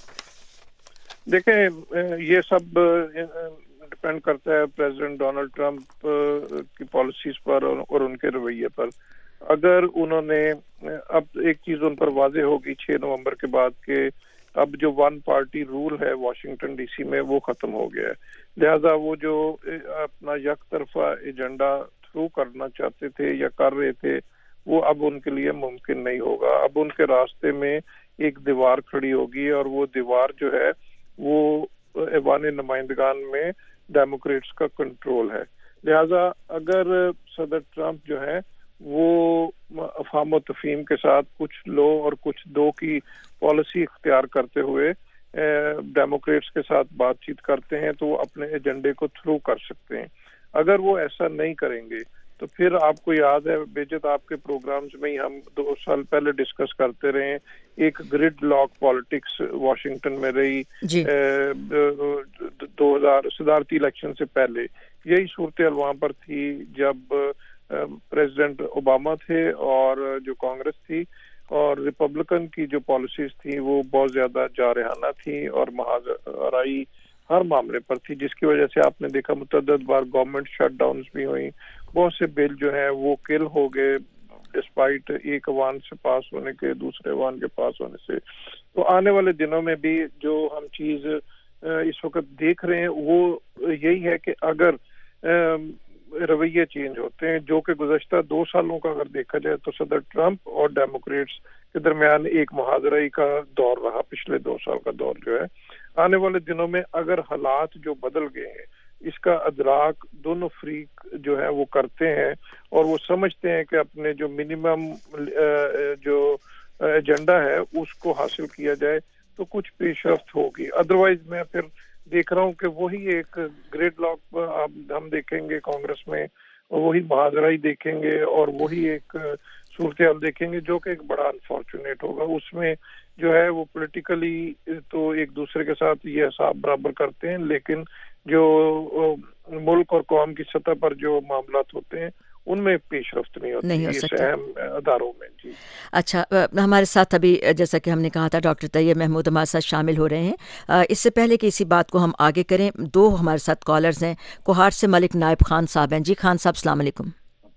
[SPEAKER 3] دیکھیں, یہ سب ڈپینڈ کرتا ہے پریزیڈنٹ ڈونلڈ ٹرمپ کی پالیسیز پر اور ان کے رویے پر. اگر انہوں نے, اب ایک چیز ان پر واضح ہوگی 6 نومبر کے بعد کہ اب جو ون پارٹی رول ہے واشنگٹن ڈی سی میں وہ ختم ہو گیا ہے, لہذا وہ جو اپنا یک طرفہ ایجنڈا تھرو کرنا چاہتے تھے یا کر رہے تھے وہ اب ان کے لیے ممکن نہیں ہوگا. اب ان کے راستے میں ایک دیوار کھڑی ہوگی, اور وہ دیوار جو ہے وہ ایوان نمائندگان میں ڈیموکریٹس کا کنٹرول ہے. لہذا اگر صدر ٹرمپ جو ہے وہ افہام و تفہیم کے ساتھ کچھ لو اور کچھ دو کی پالیسی اختیار کرتے ہوئے ڈیموکریٹس کے ساتھ بات چیت کرتے ہیں تو وہ اپنے ایجنڈے کو تھرو کر سکتے ہیں. اگر وہ ایسا نہیں کریں گے تو پھر آپ کو یاد ہے بیجت آپ کے پروگرامز میں ہی ہم 2 سال پہلے ڈسکس کرتے رہے ہیں, ایک گریڈ لاک پالیٹکس واشنگٹن میں رہی 2000 صدارتی الیکشن سے پہلے. یہی صورتحال وہاں پر تھی جب پریزیڈنٹ اوباما تھے اور جو کانگریس تھی, اور ریپبلکن کی جو پالیسیز تھیں وہ بہت زیادہ جارحانہ تھیں اور محاذ آرائی ہر معاملے پر تھی, جس کی وجہ سے آپ نے دیکھا متعدد بار گورنمنٹ شٹ ڈاؤنز بھی ہوئیں, بہت سے بل جو ہیں وہ کل ہو گئے ڈسپائٹ ایک ایوان سے پاس ہونے کے دوسرے ایوان کے پاس ہونے سے. تو آنے والے دنوں میں بھی جو ہم چیز اس وقت دیکھ رہے ہیں وہ یہی ہے کہ اگر رویے چینج ہوتے ہیں، جو کہ گزشتہ 2 سالوں کا اگر دیکھا جائے تو صدر ٹرمپ اور ڈیموکریٹس کے درمیان ایک محاذرے کا دور رہا، پچھلے 2 سال کا دور جو ہے، آنے والے دنوں میں اگر حالات جو بدل گئے ہیں اس کا ادراک دونوں فریق جو ہے وہ کرتے ہیں اور وہ سمجھتے ہیں کہ اپنے جو منیمم جو ایجنڈا ہے اس کو حاصل کیا جائے تو کچھ پیش رفت ہوگی. ادروائز میں پھر دیکھ رہا ہوں کہ وہی ایک گریڈ لاک ہم دیکھیں گے کانگریس میں، وہی محاذرہ ہی دیکھیں گے اور وہی ایک صورتحال دیکھیں گے جو کہ ایک بڑا انفارچونیٹ ہوگا. اس میں جو ہے وہ پولیٹیکلی تو ایک دوسرے کے ساتھ یہ حساب برابر کرتے ہیں، لیکن جو ملک اور قوم کی سطح پر جو معاملات ہوتے ہیں ان میں پیش رفت نہیں ہوتی اس اہم اداروں میں. جی
[SPEAKER 1] اچھا، ہمارے ساتھ ابھی جیسا کہ ہم نے کہا تھا ڈاکٹر طیب محمود ہمارے ساتھ شامل ہو رہے ہیں. اس سے پہلے کہ اسی بات کو ہم آگے کریں، 2 ہمارے ساتھ کالرز ہیں. کوہاٹ سے ملک نائب خان صاحب ہیں. جی خان صاحب السلام علیکم.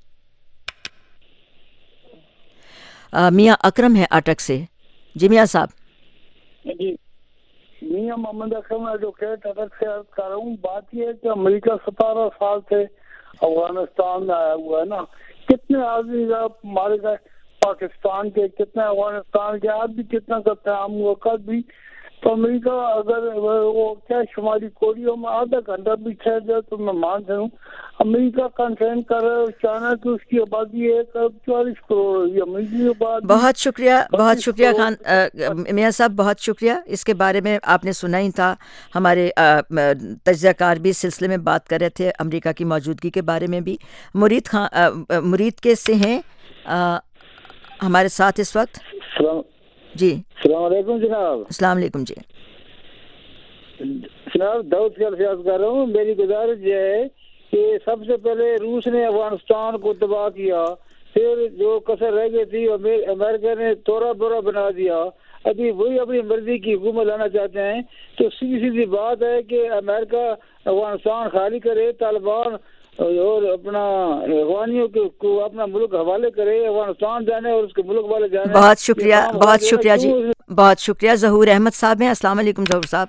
[SPEAKER 1] میاں اکرم ہے اٹک سے. جی میاں صاحب.
[SPEAKER 5] جی میاں محمد اکرم ایڈوکیٹ اٹک سے عرض کر رہا ہوں. بات یہ ہے کہ امریکہ 17 سال سے افغانستان میں آیا ہوا ہے نا، کتنے آدمی مارے گئے پاکستان کے، کتنے افغانستان کے، آج بھی کتنا کا قیام ہوا کل بھی. تو امریکہ اگر وہ کیا شمالی کوریا میں آدھا گھنٹہ بھی ٹھہر جائے تو میں مان رہا ہوں. امریکہ کنٹرین کر رہا ہے چائنا کی، اس کی آبادی 1.44 کروڑ ہے. امریکی آبادی.
[SPEAKER 1] بہت شکریہ، بہت شکریہ خان میاں صاحب، بہت شکریہ. اس کے بارے میں آپ نے سنا ہی تھا، ہمارے تجزیہ کار بھی اس سلسلے میں بات کر رہے تھے امریکہ کی موجودگی کے بارے میں بھی. مرید کے سے ہیں ہمارے ساتھ اس وقت. جی
[SPEAKER 5] السلام علیکم جناب.
[SPEAKER 1] السلام علیکم. جی
[SPEAKER 5] جناب داؤد خیال سے عرض کر رہا ہوں. میری گزارش یہ ہے کہ سب سے پہلے روس نے افغانستان کو تباہ کیا، پھر جو کسر رہ گئی تھی امریکہ نے توڑا بورا بنا دیا، ابھی وہی اپنی مرضی کی حکومت لانا چاہتے ہیں. تو سیدھی بات ہے کہ امریکہ افغانستان خالی کرے، طالبان اور اپنا افغانیوں کو اپنا ملک حوالے کرے، افغانستان جانے اور اس کے ملک والے جانے.
[SPEAKER 1] بہت شکریہ، بہت شکریہ. جی بہت شکریہ. ظہور احمد صاحب ہیں. السلام علیکم ظہور صاحب.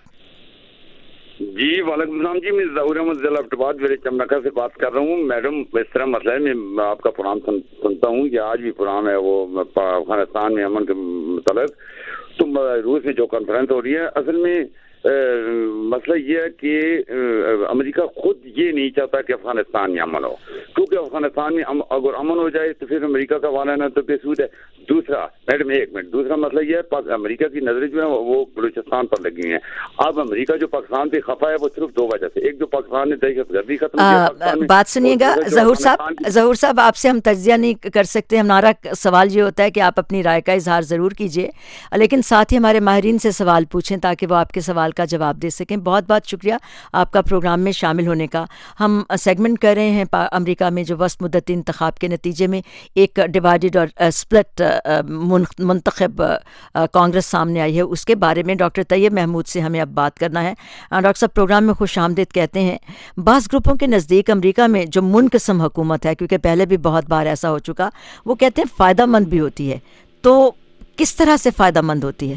[SPEAKER 6] جی وعلیکم السلام. جی میں ظہور احمد ضلع اپٹباد ویلے چمنکا سے بات کر رہا ہوں. میڈم اس طرح مسئلہ ہے، میں آپ کا پروگرام سنتا ہوں، یہ آج بھی پروگرام ہے وہ افغانستان میں امن کے متعلق. تو روس میں جو کانفرنس ہو رہی ہے، اصل میں مسئلہ یہ ہے کہ امریکہ خود یہ نہیں چاہتا کہ افغانستان میں امن ہو، کیونکہ افغانستان میں اگر امن ہو جائے تو پھر امریکہ کا والا نا تو بے سود ہے. دوسرا میڈم ایک منٹ، دوسرا مسئلہ یہ ہے امریکہ کی نظریں جو ہیں وہ بلوچستان پر لگی ہوئی ہیں. اب امریکہ جو پاکستان پہ خفا ہے وہ صرف 2 وجہ سے، ایک جو پاکستان نے دہشت گردی ختم کیا.
[SPEAKER 1] بات سنیے گا ظہور صاحب، آپ سے ہم تجزیہ نہیں کر سکتے. ہمارا سوال یہ ہوتا ہے کہ آپ اپنی رائے کا اظہار ضرور کیجیے، لیکن ساتھ ہی ہمارے ماہرین سے سوال پوچھیں تاکہ وہ آپ کے سوال کا جواب دے سکیں. بہت بہت شکریہ آپ کا پروگرام میں شامل ہونے کا. ہم سیگمنٹ کر رہے ہیں امریکہ میں جو وسط مدتی انتخاب کے نتیجے میں ایک ڈیوائیڈڈ اور اسپلٹ منتخب کانگریس سامنے آئی ہے، اس کے بارے میں ڈاکٹر طیب محمود سے ہمیں اب بات کرنا ہے. ڈاکٹر صاحب پروگرام میں خوش آمدید کہتے ہیں. بعض گروپوں کے نزدیک امریکہ میں جو منقسم حکومت ہے، کیونکہ پہلے بھی بہت بار ایسا ہو چکا، وہ کہتے ہیں فائدہ مند بھی ہوتی ہے. تو کس طرح سے فائدہ مند ہوتی ہے؟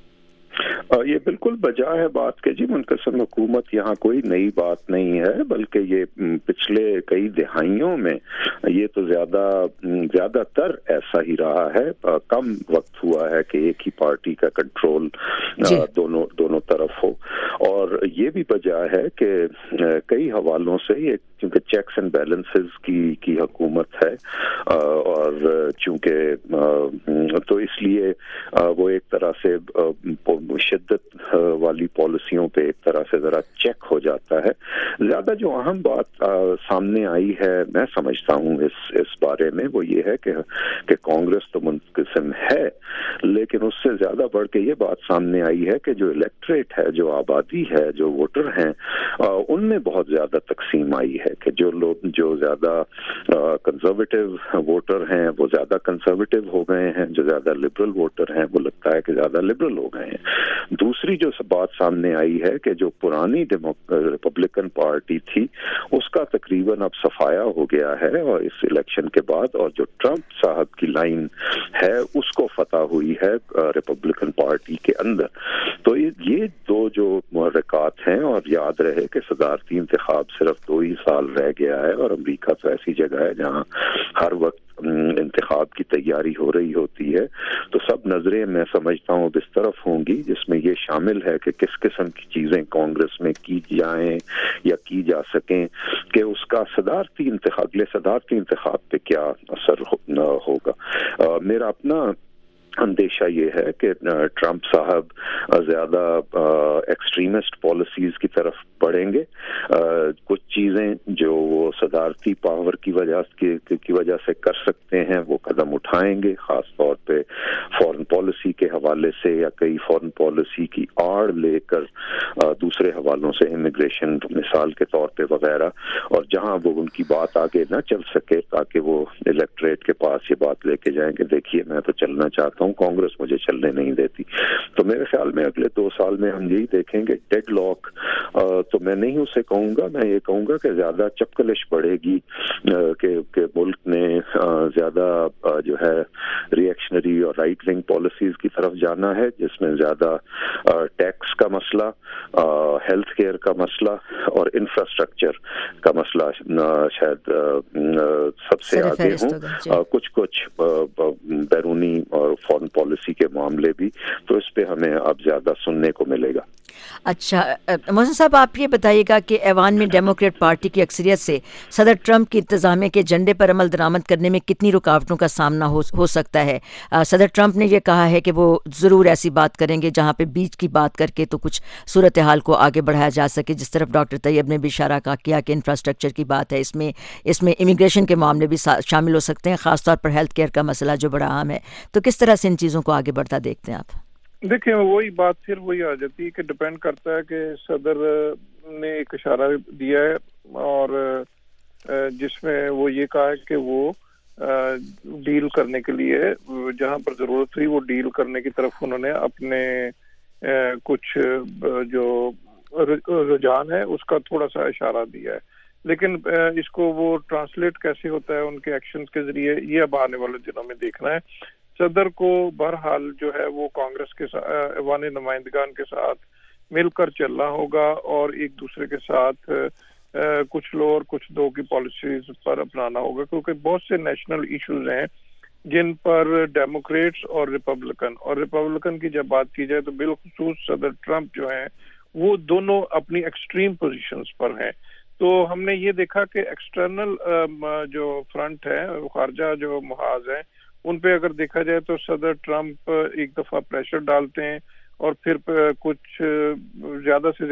[SPEAKER 7] یہ بالکل بجا ہے بات کہ جی منقسم حکومت یہاں کوئی نئی بات نہیں ہے، بلکہ یہ پچھلے کئی دہائیوں میں یہ تو زیادہ تر ایسا ہی رہا ہے. کم وقت ہوا ہے کہ ایک ہی پارٹی کا کنٹرول دونوں طرف ہو. اور یہ بھی بجا ہے کہ کئی حوالوں سے یہ چونکہ چیکس اینڈ بیلنسز کی حکومت ہے، اور چونکہ تو اس لیے وہ ایک طرح سے شدت والی پالیسیوں پہ ایک طرح سے ذرا چیک ہو جاتا ہے. زیادہ جو اہم بات سامنے آئی ہے میں سمجھتا ہوں اس بارے میں وہ یہ ہے کہ کانگریس تو منقسم ہے، لیکن اس سے زیادہ بڑھ کے یہ بات سامنے آئی ہے کہ جو الیکٹریٹ ہے، جو آبادی ہے، جو ووٹر ہیں، ان میں بہت زیادہ تقسیم آئی ہے کہ جو لوگ جو زیادہ کنزرویٹو ووٹر ہیں وہ زیادہ کنزرویٹو ہو گئے ہیں، جو زیادہ لبرل ووٹر ہیں وہ لگتا ہے کہ زیادہ لبرل ہو گئے ہیں. دوسری جو بات سامنے آئی ہے کہ جو پرانی ریپبلکن پارٹی تھی اس کا تقریباً اب صفایا ہو گیا ہے اور اس الیکشن کے بعد، اور جو ٹرمپ صاحب کی لائن ہے اس کو فتح ہوئی ہے ریپبلکن پارٹی کے اندر. تو یہ دو جو محرکات ہیں، اور یاد رہے کہ صدارتی انتخاب صرف 2 ہی سال رہ گیا ہے، اور امریکہ تو ایسی جگہ ہے جہاں ہر وقت انتخاب کی تیاری ہو رہی ہوتی ہے. تو سب نظریں میں سمجھتا ہوں اس طرف ہوں گی، جس میں یہ شامل ہے کہ کس قسم کی چیزیں کانگریس میں کی جائیں یا کی جا سکیں، کہ اس کا اگلے صدارتی انتخاب پہ کیا اثر ہوگا. میرا اپنا اندیشہ یہ ہے کہ ٹرمپ صاحب زیادہ ایکسٹریمسٹ پالیسیز کی طرف بڑھیں گے. کچھ چیزیں جو وہ صدارتی پاور کی وجہ سے کر سکتے ہیں وہ قدم اٹھائیں گے، خاص طور پہ فورن پالیسی کے حوالے سے، یا کئی فورن پالیسی کی آڑ لے کر دوسرے حوالوں سے، امیگریشن مثال کے طور پہ وغیرہ، اور جہاں وہ ان کی بات آگے نہ چل سکے تاکہ وہ الیکٹریٹ کے پاس یہ بات لے کے جائیں کہ دیکھیے میں تو چلنا چاہتا ہوں، کانگریس مجھے چلنے نہیں دیتی. تو میرے خیال میں اگلے 2 سال میں ہم یہی دیکھیں گے. ڈیڈ لاک تو میں نہیں اسے کہوں گا، میں یہ کہوں گا کہ زیادہ چپکلش بڑھے گی، کہ ملک نے زیادہ جو ہے ری ایکشنری اور رائٹ ونگ پالیسیز کی طرف جانا ہے، جس میں زیادہ ٹیکس کا مسئلہ، ہیلتھ کیئر کا مسئلہ اور انفراسٹرکچر کا مسئلہ شاید سب سے آگے ہوں. کچھ بیرونی اور فورن پالیسی کے معاملے بھی، تو اس پہ ہمیں اب زیادہ سننے کو ملے گا.
[SPEAKER 1] اچھا محسن صاحب، آپ یہ بتائیے گا کہ ایوان میں ڈیموکریٹ پارٹی کی اکثریت سے صدر ٹرمپ کی انتظامیہ کے ایجنڈے پر عمل درآمد کرنے میں کتنی رکاوٹوں کا سامنا ہو سکتا ہے؟ صدر ٹرمپ نے یہ کہا ہے کہ وہ ضرور ایسی بات کریں گے جہاں پہ بیچ کی بات کر کے تو کچھ صورتحال کو آگے بڑھایا جا سکے، جس طرف ڈاکٹر طیب نے بھی اشارہ کیا کہ انفراسٹرکچر کی بات ہے، اس میں امیگریشن کے معاملے بھی شامل ہو سکتے ہیں، خاص طور پر ہیلتھ کیئر کا مسئلہ جو بڑا اہم ہے. تو کس طرح سے ان چیزوں کو آگے بڑھتا دیکھتے ہیں آپ؟
[SPEAKER 3] دیکھیں وہی بات پھر وہی آ جاتی ہے کہ ڈپینڈ کرتا ہے کہ صدر نے ایک اشارہ دیا ہے اور جس میں وہ یہ کہا ہے کہ وہ ڈیل کرنے کے لیے جہاں پر ضرورت تھی وہ ڈیل کرنے کی طرف انہوں نے اپنے کچھ جو رجحان ہے اس کا تھوڑا سا اشارہ دیا ہے. لیکن اس کو وہ ٹرانسلیٹ کیسے ہوتا ہے ان کے ایکشنز کے ذریعے، یہ اب آنے والے دنوں میں دیکھنا ہے. صدر کو بہرحال جو ہے وہ کانگریس کے ساتھ، ایوان نمائندگان کے ساتھ مل کر چلنا ہوگا اور ایک دوسرے کے ساتھ کچھ لو اور کچھ دو کی پالیسیز پر اپنانا ہوگا، کیونکہ بہت سے نیشنل ایشوز ہیں جن پر ڈیموکریٹس اور ریپبلکن کی جب بات کی جائے تو بالخصوص صدر ٹرمپ جو ہیں وہ دونوں اپنی ایکسٹریم پوزیشنز پر ہیں. تو ہم نے یہ دیکھا کہ ایکسٹرنل جو فرنٹ ہے، خارجہ جو محاذ ہیں، ان پہ اگر دیکھا جائے تو صدر ٹرمپ ایک دفعہ پریشر ڈالتے ہیں اور پھر کچھ زیادہ سے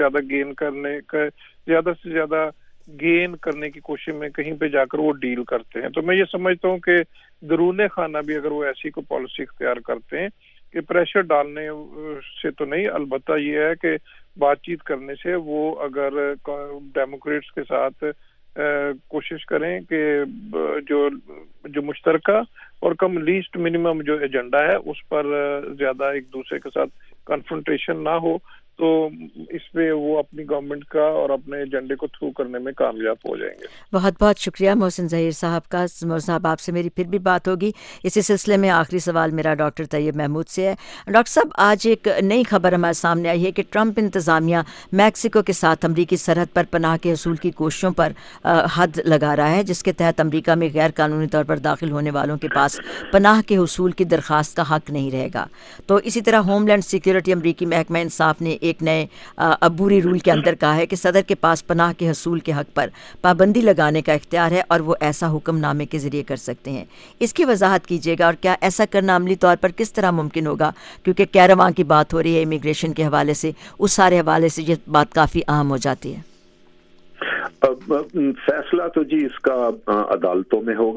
[SPEAKER 3] زیادہ گین کرنے کی کوشش میں کہیں پہ جا کر وہ ڈیل کرتے ہیں. تو میں یہ سمجھتا ہوں کہ درون خانہ بھی اگر وہ ایسی کو پالیسی اختیار کرتے ہیں کہ پریشر ڈالنے سے تو نہیں، البتہ یہ ہے کہ بات چیت کرنے سے وہ اگر ڈیموکریٹس کے ساتھ کوشش کریں کہ جو مشترکہ اور کم لیسٹ منیمم جو ایجنڈا ہے اس پر زیادہ ایک دوسرے کے ساتھ کنفرنٹیشن نہ ہو، تو اس پہ وہ اپنی گورنمنٹ کا اور اپنے ایجنڈے کو تھرو کرنے میں کامیاب ہو جائیں گے. بہت
[SPEAKER 1] بہت شکریہ محسن ظہیر صاحب کا. محسن صاحب آپ سے میری پھر بھی بات ہوگی اسی سلسلے میں. آخری سوال میرا ڈاکٹر طیب محمود سے ہے. ڈاکٹر صاحب، آج ایک نئی خبر ہمارے سامنے آئی ہے کہ ٹرمپ انتظامیہ میکسیکو کے ساتھ امریکی سرحد پر پناہ کے حصول کی کوششوں پر حد لگا رہا ہے، جس کے تحت امریکہ میں غیر قانونی طور پر داخل ہونے والوں کے پاس پناہ کے حصول کی درخواست کا حق نہیں رہے گا. تو اسی طرح ہوم لینڈ سیکیورٹی امریکی محکمہ انصاف نے ایک نئے عبوری رول کے اندر کہا ہے کہ صدر کے پاس پناہ کے حصول کے حق پر پابندی لگانے کا اختیار ہے اور وہ ایسا حکم نامے کے ذریعے کر سکتے ہیں. اس کی وضاحت کیجیے گا، اور کیا ایسا کرنا عملی طور پر کس طرح ممکن ہوگا؟ کیونکہ کیراواں کی بات ہو رہی ہے امیگریشن کے حوالے سے، اس سارے حوالے سے یہ بات کافی اہم ہو جاتی ہے.
[SPEAKER 7] فیصلہ تو جی اس کا عدالتوں میں ہوگا،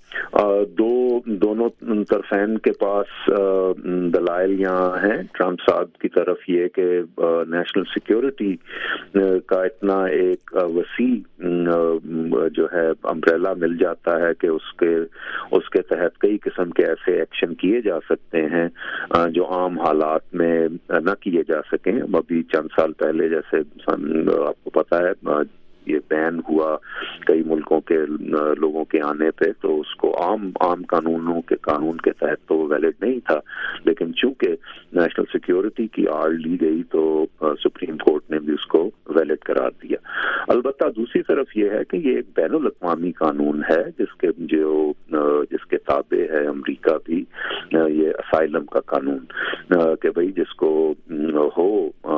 [SPEAKER 7] دونوں طرفین کے پاس دلائل یہاں ہیں. ٹرمپ صاحب کی طرف یہ کہ نیشنل سیکیورٹی کا اتنا ایک وسیع جو ہے امبریلا مل جاتا ہے کہ اس کے تحت کئی قسم کے ایسے ایکشن کیے جا سکتے ہیں جو عام حالات میں نہ کیے جا سکیں. ابھی چند سال پہلے جیسے آپ کو پتہ ہے یہ بین ہوا کئی ملکوں کے لوگوں کے آنے پہ، تو اس کو عام قانون کے تحت تو ویلڈ نہیں تھا، لیکن چونکہ نیشنل سیکیورٹی کی آڑ لی گئی تو سپریم کورٹ نے بھی اس کو ویلڈ قرار دیا. البتہ دوسری طرف یہ ہے کہ یہ ایک بین الاقوامی قانون ہے جس کے تابع ہے امریکہ بھی، یہ اسائلم کا قانون کہ بھئی جس کو ہو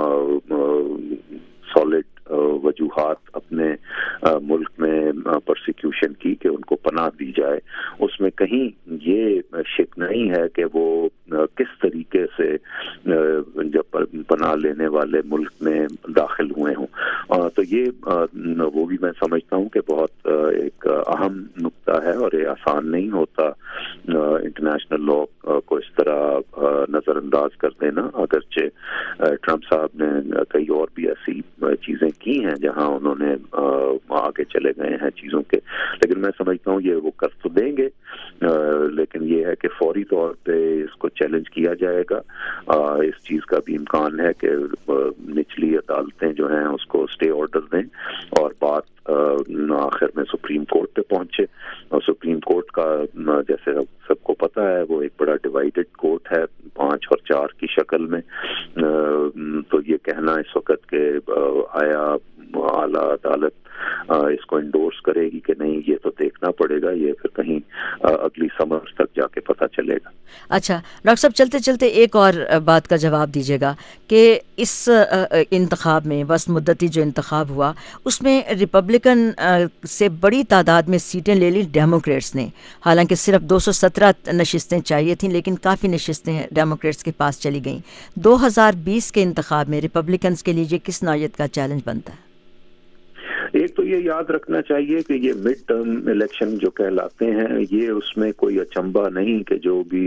[SPEAKER 7] سالڈ وجوہات اپنے ملک میں پرسیکیوشن کی کہ ان کو پناہ دی جائے، اس میں کہیں یہ شک نہیں ہے کہ وہ کس طریقے سے جب پناہ لینے والے ملک میں داخل ہوئے ہوں. تو یہ وہ بھی میں سمجھتا ہوں کہ بہت ایک اہم نقطہ ہے اور یہ آسان نہیں ہوتا انٹرنیشنل لا کو اس طرح نظر انداز کر دینا، اگرچہ ٹرمپ صاحب نے کئی اور بھی ایسی چیزیں کی ہیں جہاں انہوں نے آگے چلے گئے ہیں چیزوں کے، لیکن میں سمجھتا ہوں یہ وہ کر تو دیں گے، لیکن یہ ہے کہ فوری طور پہ اس کو چیلنج کیا جائے گا. اس چیز کا بھی امکان ہے کہ نچلی عدالتیں جو ہیں اس کو اسٹے آرڈر دیں اور بات آخر میں سپریم کورٹ پہ پہنچے. اور سپریم کورٹ کا جیسے سب کو پتہ ہے وہ ایک بڑا ڈیوائیڈڈ کورٹ ہے 5 اور 4 کی شکل میں. تو یہ کہنا اس وقت کہ آیا اعلیٰ عدالت اس کو انڈورس کرے گی کہ نہیں، یہ تو دیکھنا پڑے گا، یہ پھر کہیں اگلی سمر تک جا کے پتہ چلے گا.
[SPEAKER 1] اچھا ڈاکٹر صاحب، چلتے چلتے ایک اور بات کا جواب دیجیے گا کہ اس انتخاب میں وسط مدتی جو انتخاب ہوا اس میں ریپبلکن سے بڑی تعداد میں سیٹیں لے لی ڈیموکریٹس نے، حالانکہ صرف 217 نشستیں چاہیے تھیں لیکن کافی نشستیں ڈیموکریٹس کے پاس چلی گئیں. 2020 کے انتخاب میں ریپبلکنس کے لیے یہ کس نوعیت کا چیلنج بنتا ہے؟
[SPEAKER 7] ایک تو یہ یاد رکھنا چاہیے کہ یہ مڈ ٹرم الیکشن جو کہلاتے ہیں یہ اس میں کوئی اچنبھا نہیں کہ جو بھی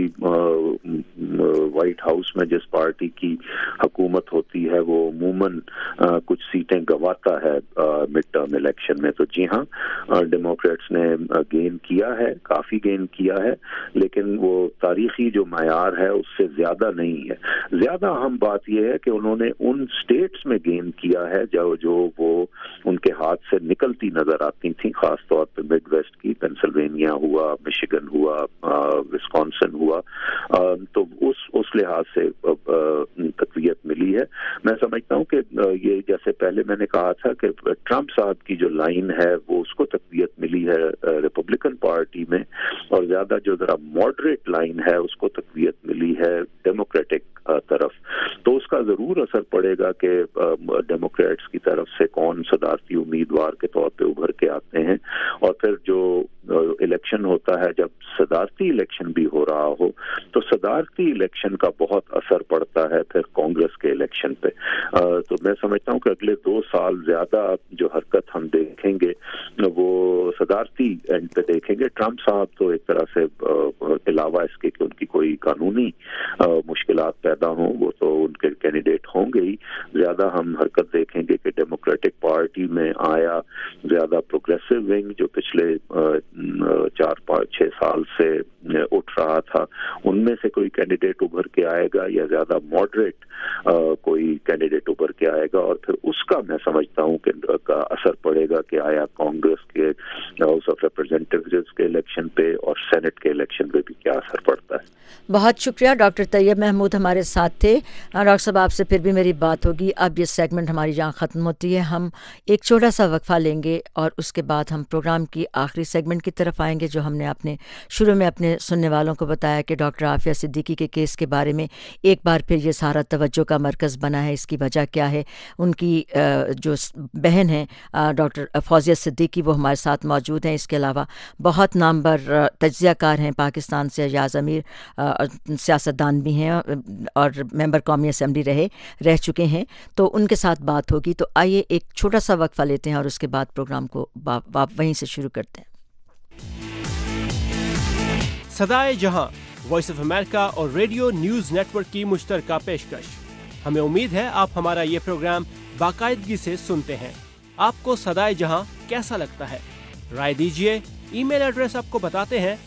[SPEAKER 7] وائٹ ہاؤس میں جس پارٹی کی حکومت ہوتی ہے وہ عموماً کچھ سیٹیں گواتا ہے مڈ ٹرم الیکشن میں. تو جی ہاں، ڈیموکریٹس نے گین کیا ہے، کافی گین کیا ہے، لیکن وہ تاریخی جو معیار ہے اس سے زیادہ نہیں ہے. زیادہ اہم بات یہ ہے کہ انہوں نے ان اسٹیٹس میں گین کیا ہے جو وہ ان کے ہاتھ سے نکلتی نظر آتی تھیں، خاص طور پہ مڈ ویسٹ کی، پینسلوینیا ہوا، مشیگن ہوا، وسکانسن ہوا. تو اس لحاظ سے تقویت ملی ہے. میں سمجھتا ہوں کہ یہ جیسے پہلے میں نے کہا تھا کہ ٹرمپ صاحب کی جو لائن ہے وہ اس کو تقویت ملی ہے ریپبلکن پارٹی میں، اور زیادہ جو ذرا ماڈریٹ لائن ہے اس کو تقویت ملی ہے ڈیموکریٹک طرف. تو اس کا ضرور اثر پڑے گا کہ ڈیموکریٹس کی طرف سے کون صدارتی امیدوار کے طور پہ ابھر کے آتے ہیں. اور پھر جو الیکشن ہوتا ہے، جب صدارتی الیکشن بھی ہو رہا ہو تو صدارتی الیکشن کا بہت اثر پڑتا ہے پھر کانگریس کے الیکشن پہ. تو میں سمجھتا ہوں کہ اگلے 2 سال زیادہ جو حرکت ہم دیکھیں گے وہ صدارتی اینڈ پہ دیکھیں گے. ٹرمپ صاحب تو ایک طرح سے علاوہ اس کے کہ ان کی کوئی قانونی مشکلات پیدا ہوں وہ تو ان کے کینڈیڈیٹ ہوں گے ہی، زیادہ ہم حرکت دیکھیں گے کہ ڈیموکریٹک پارٹی میں آیا زیادہ پروگریسو ونگ جو پچھلے 4-5-6 سال سے اٹھ رہا تھا ان میں سے کوئی کینڈیڈیٹ ابھر کے آئے گا یا زیادہ ماڈریٹ کوئی کینڈیڈیٹ ابھر کے آئے گا. اور پھر اس کا میں سمجھتا ہوں کہ کا اثر پڑے گا کہ آیا کانگریس کے ہاؤس آف ریپرزینٹیوز کے الیکشن پہ اور سینٹ کے الیکشن پہ بھی کیا اثر پڑتا ہے.
[SPEAKER 1] بہت شکریہ ڈاکٹر طیب محمود ہمارے ساتھ تھے. ڈاکٹر صاحب آپ سے پھر بھی میری بات ہوگی. اب یہ سیگمنٹ ہماری جہاں ختم ہوتی ہے ہم ایک چھوٹا سا وقفہ لیں گے اور اس کے بعد ہم پروگرام کی آخری سیگمنٹ کی طرف آئیں گے جو ہم نے اپنے شروع میں اپنے سننے والوں کو بتایا کہ ڈاکٹر عافیہ صدیقی کے کیس کے بارے میں ایک بار پھر یہ سارا توجہ کا مرکز بنا ہے. اس کی وجہ کیا ہے؟ ان کی جو بہن ہیں ڈاکٹر فوزیہ صدیقی وہ ہمارے ساتھ موجود ہیں. اس کے علاوہ بہت نامور تجزیہ کار ہیں پاکستان سے، ایاز امیر سیاستدان بھی ہیں اور ممبر قومی اسمبلی رہ چکے ہیں، تو ان کے ساتھ بات ہوگی. تو آئیے ایک چھوٹا سا وقفہ لیتے ہیں اور اس کے بعد پروگرام کو وہیں سے شروع کرتے ہیں.
[SPEAKER 8] Sadaye Jahan, Voice of America और रेडियो न्यूज नेटवर्क की मुश्तरका पेशकश। हमें उम्मीद है आप हमारा ये प्रोग्राम बाकायदगी से सुनते हैं। आपको सदाए जहां कैसा लगता है? राय दीजिए। ईमेल एड्रेस आपको बताते हैं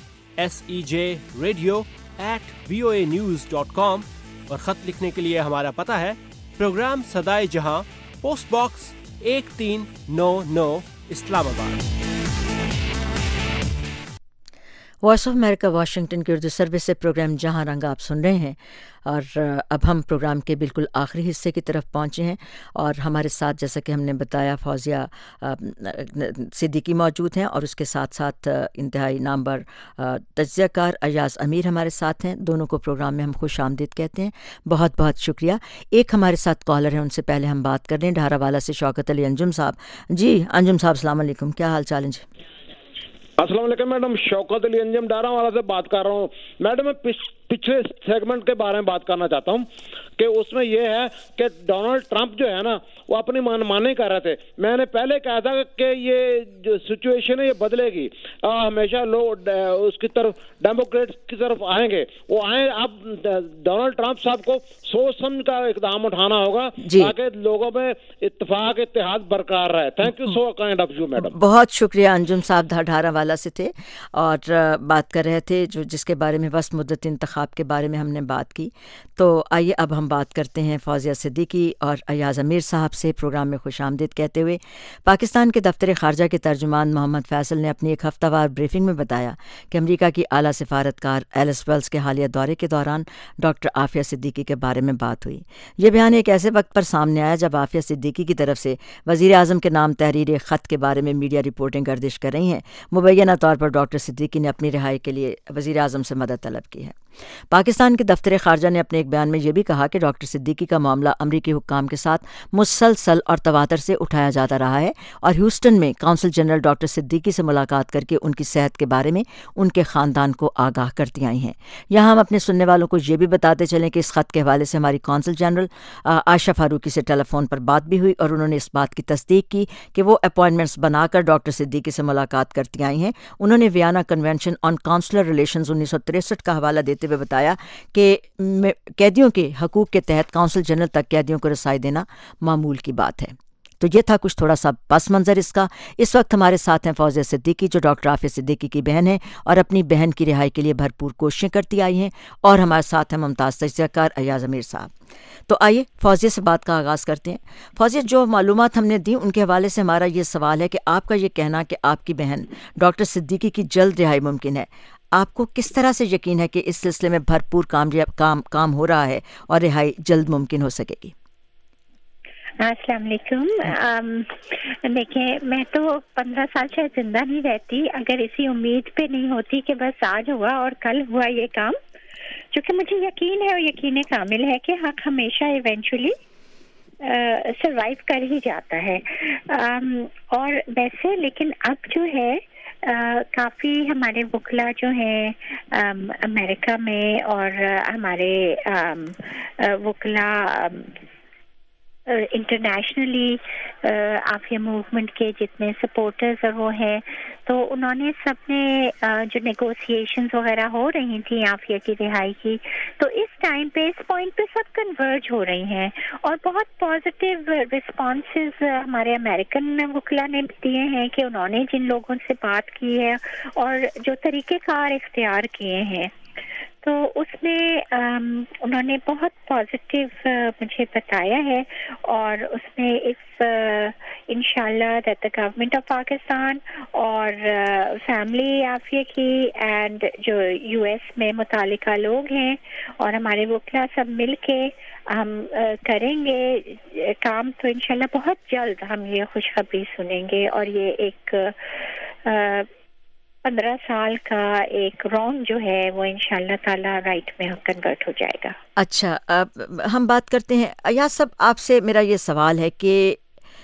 [SPEAKER 8] sejradio@voanews.com और खत लिखने के लिए हमारा पता है programme Sadaye Jahan, post box 1399, Islamabad.
[SPEAKER 1] Voice of America Washington की उर्दू सर्विस से प्रोग्राम जहां रंग आप सुन रहे हैं और अब हम प्रोग्राम के बिल्कुल आखिरी हिस्से की तरफ पहुंचे हैं और हमारे साथ जैसा कि हमने बताया फौजिया सिद्दीकी मौजूद हैं और उसके साथ साथ इंतहाई नामवर तज्ज़ियाकार अयाज अमीर हमारे साथ हैं। दोनों को प्रोग्राम में हम खुश आमदीद कहते हैं। बहुत बहुत शुक्रिया। एक हमारे साथ कॉलर है, उनसे पहले हम बात कर लें ढारावाला से शौकत अली अंजुम साहब। जी अंजुम साहब अस्सलाम वालेकुम, क्या हाल चाल है जी?
[SPEAKER 9] अस्सलाम वालेकुम मैडम, शौकत अली अंजुम डारावाला से बात कर रहा हूँ। मैडम मैं पिछले सेगमेंट के बारे में बात करना चाहता हूँ कि उसमें यह है कि डोनाल्ड ट्रंप जो है ना वो अपनी मनमानी कर रहे थे। मैंने पहले कहा था कि ये जो सिचुएशन है ये बदलेगी, हमेशा लोग उसकी तरफ डेमोक्रेट्स की तरफ आएंगे, वो आए। अब डोनाल्ड ट्रंप साहब को सोच समझ का इकदाम उठाना होगा ताकि लोगों में इत्तेफाक इत्तेहाद बरकरार रहे। Thank you so kind of you madam.
[SPEAKER 1] बहुत शुक्रिया। अंजुम साहब ढारावाला से थे और बात कर रहे थे जो जिसके बारे में वस्त मुद्दत इंतखाब के बारे में हमने बात की। तो आइए अब हम बात करते हैं फौजिया सिद्दीकी और अयाज अमीर साहब से प्रोग्राम में खुश आमदीद कहते हुए। पाकिस्तान के दफ्तर ख़ारजा के तर्जुमान मोहम्मद फैसल ने अपनी एक हफ्तावार ब्रीफिंग में बताया कि अमेरिका की आला सिफारतकार एलिस वेल्स के हालिया दौरे के दौरान डॉक्टर आफिया सिद्दीकी के बारे में बात हुई। ये बयान एक ऐसे वक्त पर सामने आया जब आफिया सिद्दीकी की तरफ से वज़ीर आज़म के नाम तहरीर ख़त के बारे में मीडिया रिपोर्टें गर्दिश कर रही हैं। मुबैना तौर पर डॉक्टर सिद्दीकी ने अपनी रिहाई के लिए वज़ीर आज़म से मदद तलब की है। पाकिस्तान के दफ्तर ख़ारजा ने अपने एक बयान में यह भी कहा कि डॉक्टर सिद्दीकी का मामला अमरीकी हुक्काम के साथ मुसलसल और तवातर से उठाया जाता रहा है और ह्यूस्टन में काउंसिल जनरल डॉक्टर सिद्दीकी से मुलाकात करके उनकी सेहत के बारे में उनके ख़ानदान को आगाह करती आई हैं। यहाँ हम अपने सुनने वालों को ये भी बताते चलें कि इस ख़त के हवाले से हमारी काउंसिल जनरल आयशा फारूकी से टेलीफोन पर बात भी हुई और उन्होंने इस बात की तस्दीक की कि वो अपॉइंटमेंट्स बनाकर डॉक्टर सिद्दीकी से मुलाकात करती आई हैं। उन्होंने Vienna Convention on Consular Relations 1963 का हवाला देते हुए बताया कि कैदियों के हकूक़ के तहत काउंसिल जनरल तक कैदियों को रसाई देना मामूल की बात है। तो ये था कुछ थोड़ा सा पस मंज़र इसका। इस वक्त हमारे साथ हैं फौजिया सिद्दीकी जो डॉक्टर आफिया सिद्दीकी की बहन है और अपनी बहन की रिहाई के लिए भरपूर कोशिशें करती आई हैं, और हमारे साथ हैं मुमताज़ तज्ज़ियाकार अयाज अमीर साहब। तो आइए फौजिया से बात का आगाज़ करते हैं। फौजिया, जो मालूमात हमने दी उनके हवाले से हमारा ये सवाल है कि आपका ये कहना कि आपकी बहन डॉक्टर सिद्दीकी की जल्द रिहाई मुमकिन है, आपको किस तरह से यकीन है कि इस सिलसिले में भरपूर काम हो रहा है और रिहाई जल्द मुमकिन हो सकेगी?
[SPEAKER 10] अस्सलाम वालेकुम। देखिए, मैं तो 15 साल शायद जिंदा नहीं रहती अगर इसी उम्मीद पे नहीं होती कि बस आज हुआ और कल हुआ ये काम, क्योंकि मुझे यकीन है और यकीन कामिल है कि हक हमेशा इवेंचुअली सरवाइव कर ही जाता है। और वैसे लेकिन अब जो है काफ़ी हमारे वकला जो हैं अमेरिका में और हमारे वकला इंटरनेशनली आफिया मूवमेंट के जितने सपोर्टर्स और वो हैं, तो उन्होंने सबने जो नेगोशिएशंस वगैरह हो रही थी आफिया की रिहाई की, तो इस टाइम पे इस पॉइंट पे सब कन्वर्ज हो रही हैं और बहुत पॉजिटिव रिस्पॉन्सेस हमारे अमेरिकन वकला ने दिए हैं कि उन्होंने जिन लोगों से बात की है और जो तरीक़ेकार इख्तियार किए हैं, तो उसमें उन्होंने बहुत पॉजिटिव मुझे बताया है। और उसमें इस इंशाल्लाह that the government of Pakistan और फैमिली आफिया की एंड जो यूएस में मुतालिका लोग हैं और हमारे वकला सब मिल के हम करेंगे काम, तो इंशाल्लाह बहुत जल्द हम ये खुशखबरी सुनेंगे और ये एक 15 साल का एक रॉन्ग जो है वो इंशाल्लाह ताला राइट में कन्वर्ट हो जाएगा।
[SPEAKER 1] अच्छा, अब हम बात करते हैं अयाज साहब, आपसे मेरा ये सवाल है कि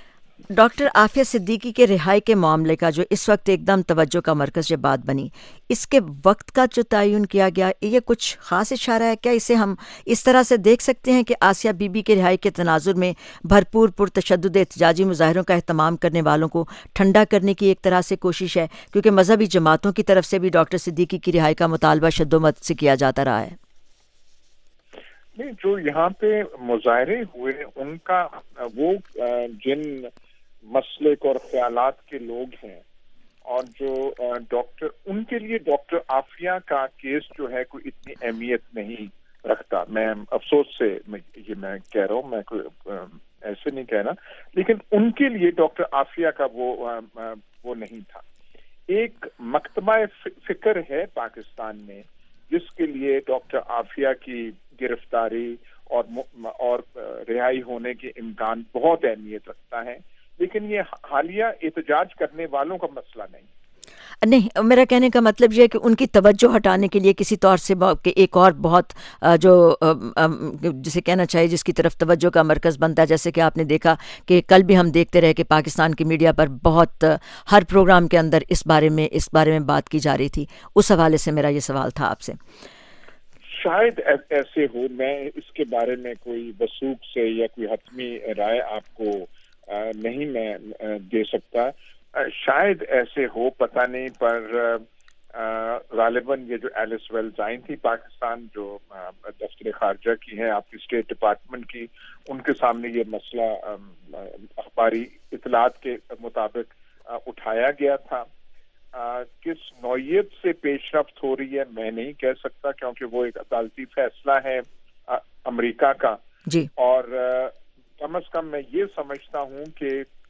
[SPEAKER 1] डॉक्टर आफिया सिद्दीकी के रिहाई के मामले का जो इस वक्त एकदम तवज्जो का मरकज़ ये बात बनी, इसके वक्त का जो तयन किया गया, ये कुछ ख़ास इशारा है क्या? इसे हम इस तरह से देख सकते हैं कि आसिया बीबी के रिहाई के तनाजुर में भरपूर पुरतशद्दुद एहतजाजी मुजाहरों का अहतमाम करने वालों को ठंडा करने की एक तरह से कोशिश है, क्योंकि मजहबी जमातों की तरफ से भी डॉक्टर सिद्दीकी की रिहाई का मुतालबा शद्दोमत से किया जाता रहा है।
[SPEAKER 11] नहीं, जो यहाँ पे मुजाहरे हुए उनका वो जिन मसलक और ख्यालात के लोग हैं और जो डॉक्टर, उनके लिए डॉक्टर आफिया का केस जो है कोई इतनी अहमियत नहीं रखता। मैं अफसोस से मैं कह रहा हूँ, मैं कोई ऐसे नहीं कह रहा, लेकिन उनके लिए डॉक्टर आफिया का वो नहीं था। एक मकतबा फिक्र है पाकिस्तान में जिसके लिए डॉक्टर आफिया की गिरफ्तारी और रिहाई होने के इम्कान बहुत अहमियत रखता है, लेकिन ये हालिया एहतजाज करने वालों का मसला नहीं।
[SPEAKER 1] मेरा कहने का मतलब ये है कि उनकी तवज्जो हटाने के लिए किसी तौर से एक और बहुत जो जिसे कहना चाहिए जिसकी तरफ तवज्जो का मरकज़ बनता है, जैसे कि आपने देखा कि कल भी हम देखते रहे कि पाकिस्तान की मीडिया पर बहुत हर प्रोग्राम के अंदर इस बारे में बात की जा रही थी। उस हवाले से मेरा ये सवाल था आपसे।
[SPEAKER 11] शायद ऐसे हो, मैं इसके बारे में कोई वसूख से या कोई हतमी राय आपको नहीं मैं दे सकता। शायद ऐसे हो, पता नहीं, पर गालिबन ये जो एलिस वेल्स आई थी पाकिस्तान, जो दफ्तर खारजा की है, आपकी स्टेट डिपार्टमेंट की, उनके सामने ये मसला अखबारी इतलात के मुताबिक उठाया गया था। किस नौयत से पेशरफ्त हो रही है मैं नहीं कह सकता, क्योंकि वो एक अदालती फैसला है अमेरिका का
[SPEAKER 1] जी।
[SPEAKER 11] और कम अज कम मैं ये समझता हूँ कि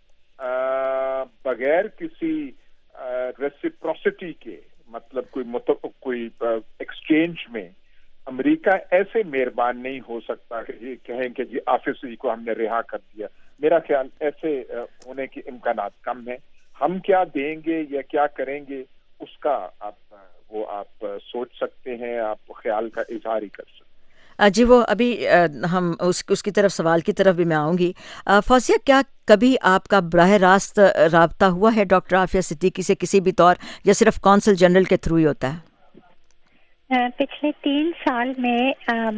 [SPEAKER 11] बगैर किसी रेसिप्रोसिटी के, मतलब कोई एक्सचेंज में अमेरिका ऐसे मेहरबान नहीं हो सकता कि ये कहें कि जी आफिसी को हमने रिहा कर दिया। मेरा ख्याल ऐसे होने के इम्कानात कम है। हम क्या देंगे या क्या करेंगे उसका आप सोच सकते हैं, आप ख्याल का इजहार ही कर सकते हैं।
[SPEAKER 1] जी, वो अभी हम उसकी तरफ सवाल की तरफ भी मैं आऊँगी। फौजिया, क्या कभी आपका बराह रास्त राब्ता हुआ है डॉक्टर आफिया सिद्दीकी से किसी भी तौर, या सिर्फ कौंसल जनरल के थ्रू ही होता है?
[SPEAKER 10] पिछले 3 साल में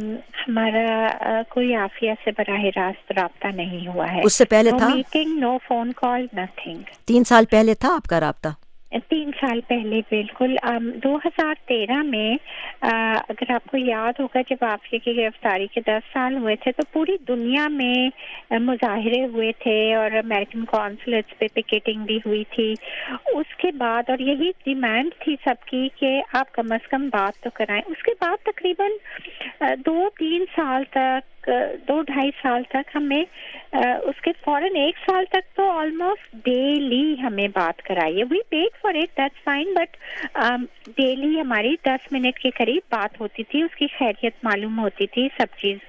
[SPEAKER 10] हमारा कोई आफिया से बराह रास्त राब्ता नहीं हुआ है।
[SPEAKER 1] उससे पहले था?
[SPEAKER 10] Meeting, no phone call, nothing.
[SPEAKER 1] 3 साल पहले था आपका राब्ता?
[SPEAKER 10] 3 साल पहले बिल्कुल। 2013 में अगर आपको याद होगा, जब आफिया की गिरफ्तारी के 10 साल हुए थे तो पूरी दुनिया में मुजाहिरे हुए थे और अमेरिकन कॉन्सुलेट्स पे पिकेटिंग भी हुई थी। उसके बाद, और यही डिमांड थी सबकी कि आप कम से कम बात तो कराएं। उसके बाद तकरीबन 2-3 साल तक, 2-2.5 साल तक हमें उसके फौरन 1 साल तक तो ऑलमोस्ट डेली हमें बात कराई है। We paid for it, that's fine, but daily हमारी 10 मिनट के करीब बात होती थी, उसकी खैरियत मालूम होती थी, सब चीज।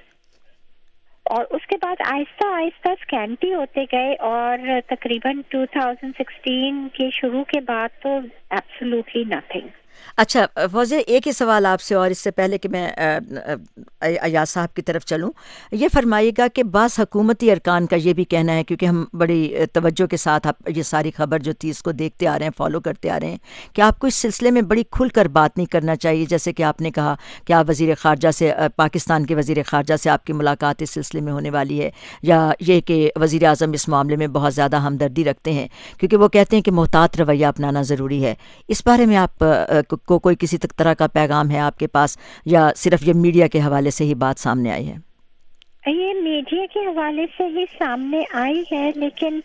[SPEAKER 10] और उसके बाद आहिस्ता आहिस्ता स्कैंटी होते गए और तकरीबन 2016 के शुरू के बाद तो एब्सोल्युटली नथिंग।
[SPEAKER 1] अच्छा फौजिया, एक ही सवाल आपसे, और इससे पहले कि मैं अयाज साहब की तरफ चलूं, ये फरमाइएगा कि बास हुकूमती अरकान का ये भी कहना है, क्योंकि हम बड़ी तवज्जो के साथ आप ये सारी खबर जो थी इसको देखते आ रहे हैं, फॉलो करते आ रहे हैं, कि आपको इस सिलसिले में बड़ी खुलकर बात नहीं करना चाहिए। जैसे कि आपने कहा कि आप वज़ीर ख़ारजा से, पाकिस्तान के वज़ीर ख़ारजा से आपकी मुलाकात इस सिलसिले में होने वाली है, या ये कि वज़ीर आज़म इस मामले में बहुत ज़्यादा हमदर्दी रखते हैं, क्योंकि वो कहते हैं कि मोहतात रवैया अपनाना ज़रूरी है। इस बारे में आप को कोई किसी तरह का पैगाम है आपके पास, या सिर्फ ये मीडिया के हवाले से ही बात सामने आई है?
[SPEAKER 10] ये मीडिया के हवाले से ही सामने आई है, लेकिन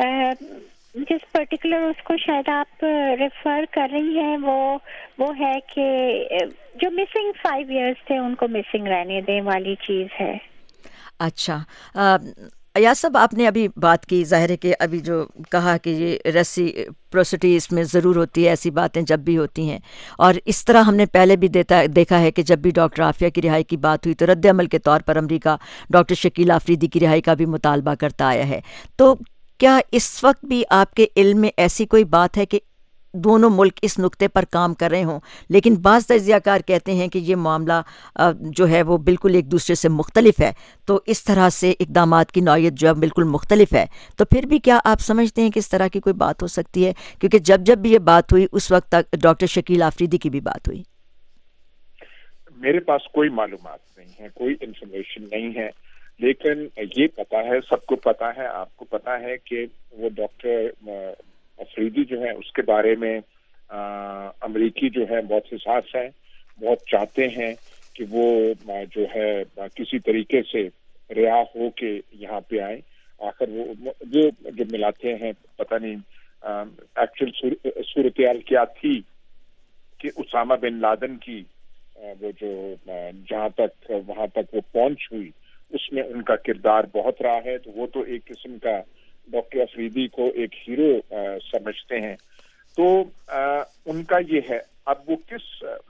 [SPEAKER 10] जिस पर्टिकुलर उसको शायद आप रेफर कर रही हैं वो है कि जो मिसिंग 5 इयर्स थे उनको मिसिंग रहने दें वाली चीज़ है।
[SPEAKER 1] अच्छा अयाज साहब, आपने अभी बात की, ज़ाहिर है कि अभी जो कहा कि ये रेसिप्रोसिटी इसमें ज़रूर होती है, ऐसी बातें जब भी होती हैं, और इस तरह हमने पहले भी देखा है कि जब भी डॉक्टर आफिया की रिहाई की बात हुई तो रद्द अमल के तौर पर अमरीका डॉक्टर शकील आफरीदी की रिहाई का भी मुतालबा करता आया है। तो क्या इस वक्त भी आपके इल्म में ऐसी कोई बात है कि دونوں ملک اس نقطے پر کام کر رہے ہوں، لیکن بعض تجزیہ کار کہتے ہیں کہ یہ معاملہ جو ہے وہ بالکل ایک دوسرے سے مختلف ہے، تو اس طرح سے اقدامات کی نوعیت جو ہے بالکل مختلف ہے، تو پھر بھی کیا آپ سمجھتے ہیں کہ اس طرح کی کوئی بات ہو سکتی ہے؟ کیونکہ جب بھی یہ بات ہوئی اس وقت تک ڈاکٹر شکیل آفریدی کی بھی بات ہوئی۔
[SPEAKER 11] میرے پاس کوئی معلومات نہیں ہے، کوئی انفارمیشن نہیں ہے، لیکن یہ پتا ہے، سب کو پتا ہے، آپ کو پتا ہے کہ وہ ڈاکٹر آفریدی جو ہے اس کے بارے میں امریکی جو ہے بہت حساس ہیں، بہت چاہتے ہیں کہ وہ جو ہے کسی طریقے سے رہا ہو کے یہاں پہ آئے۔ آخر وہ جو ملاتے ہیں پتہ نہیں ایکچوئل صورتحال کیا تھی کہ اسامہ بن لادن کی وہ جو جہاں تک وہاں تک وہ پہنچ ہوئی اس میں ان کا کردار بہت رہا ہے، تو وہ تو ایک قسم کا ڈاکٹر آفریدی کو ایک ہیرو سمجھتے ہیں۔ تو ان کا یہ ہے، اب وہ کس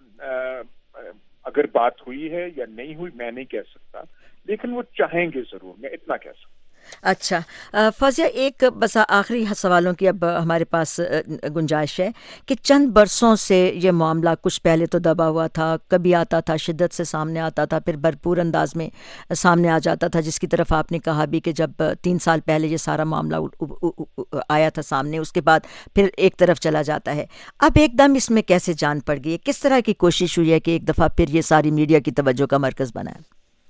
[SPEAKER 11] اگر بات ہوئی ہے یا نہیں ہوئی میں نہیں کہہ سکتا، لیکن وہ چاہیں گے ضرور، میں اتنا کہہ سکتا ہوں۔
[SPEAKER 1] اچھا فوزیہ، ایک بس آخری سوالوں کی اب ہمارے پاس گنجائش ہے کہ چند برسوں سے یہ معاملہ کچھ پہلے تو دبا ہوا تھا، کبھی آتا تھا شدت سے سامنے آتا تھا، پھر بھرپور انداز میں سامنے آ جاتا تھا، جس کی طرف آپ نے کہا بھی کہ جب 3 سال پہلے یہ سارا معاملہ آیا تھا سامنے، اس کے بعد پھر ایک طرف چلا جاتا ہے۔ اب ایک دم اس میں کیسے جان پڑ گئی ہے؟ کس طرح کی کوشش ہوئی ہے کہ ایک دفعہ پھر یہ ساری میڈیا کی توجہ کا مرکز بنا ہے؟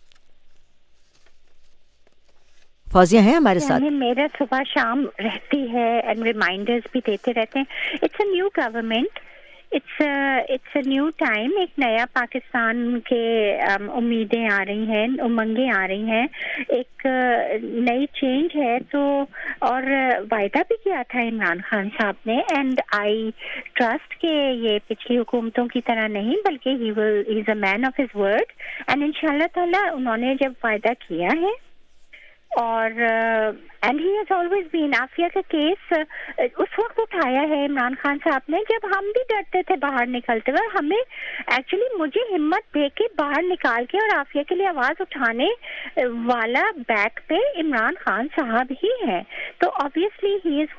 [SPEAKER 1] فوزیہ ہیں ہمارے ساتھ؟
[SPEAKER 10] میرا صبح شام رہتی ہے اینڈ ریمائنڈرز بھی دیتے رہتے ہیں۔ It's a new government, it's a new time, ایک نیا پاکستان کے امیدیں آ رہی ہیں، امنگیں آ رہی ہیں، ایک نئی چینج ہے، تو اور وعدہ بھی کیا تھا عمران خان صاحب نے، اینڈ آئی ٹرسٹ کہ یہ پچھلی حکومتوں کی طرح نہیں بلکہ he is a man of his word, and انشاءاللہ تعالیٰ انہوں نے جب وعدہ کیا ہے اور and he has always been, Aafia کا کیس اس وقت اٹھایا ہے عمران خان صاحب نے جب ہم بھی ڈرتے تھے باہر نکلتے ہوئے، ہمیں ایکچولی مجھے ہمت دے کے باہر نکال کے اور عافیہ کے لیے آواز اٹھانے والا بیک پہ عمران خان صاحب ہی ہے، تو obviously he was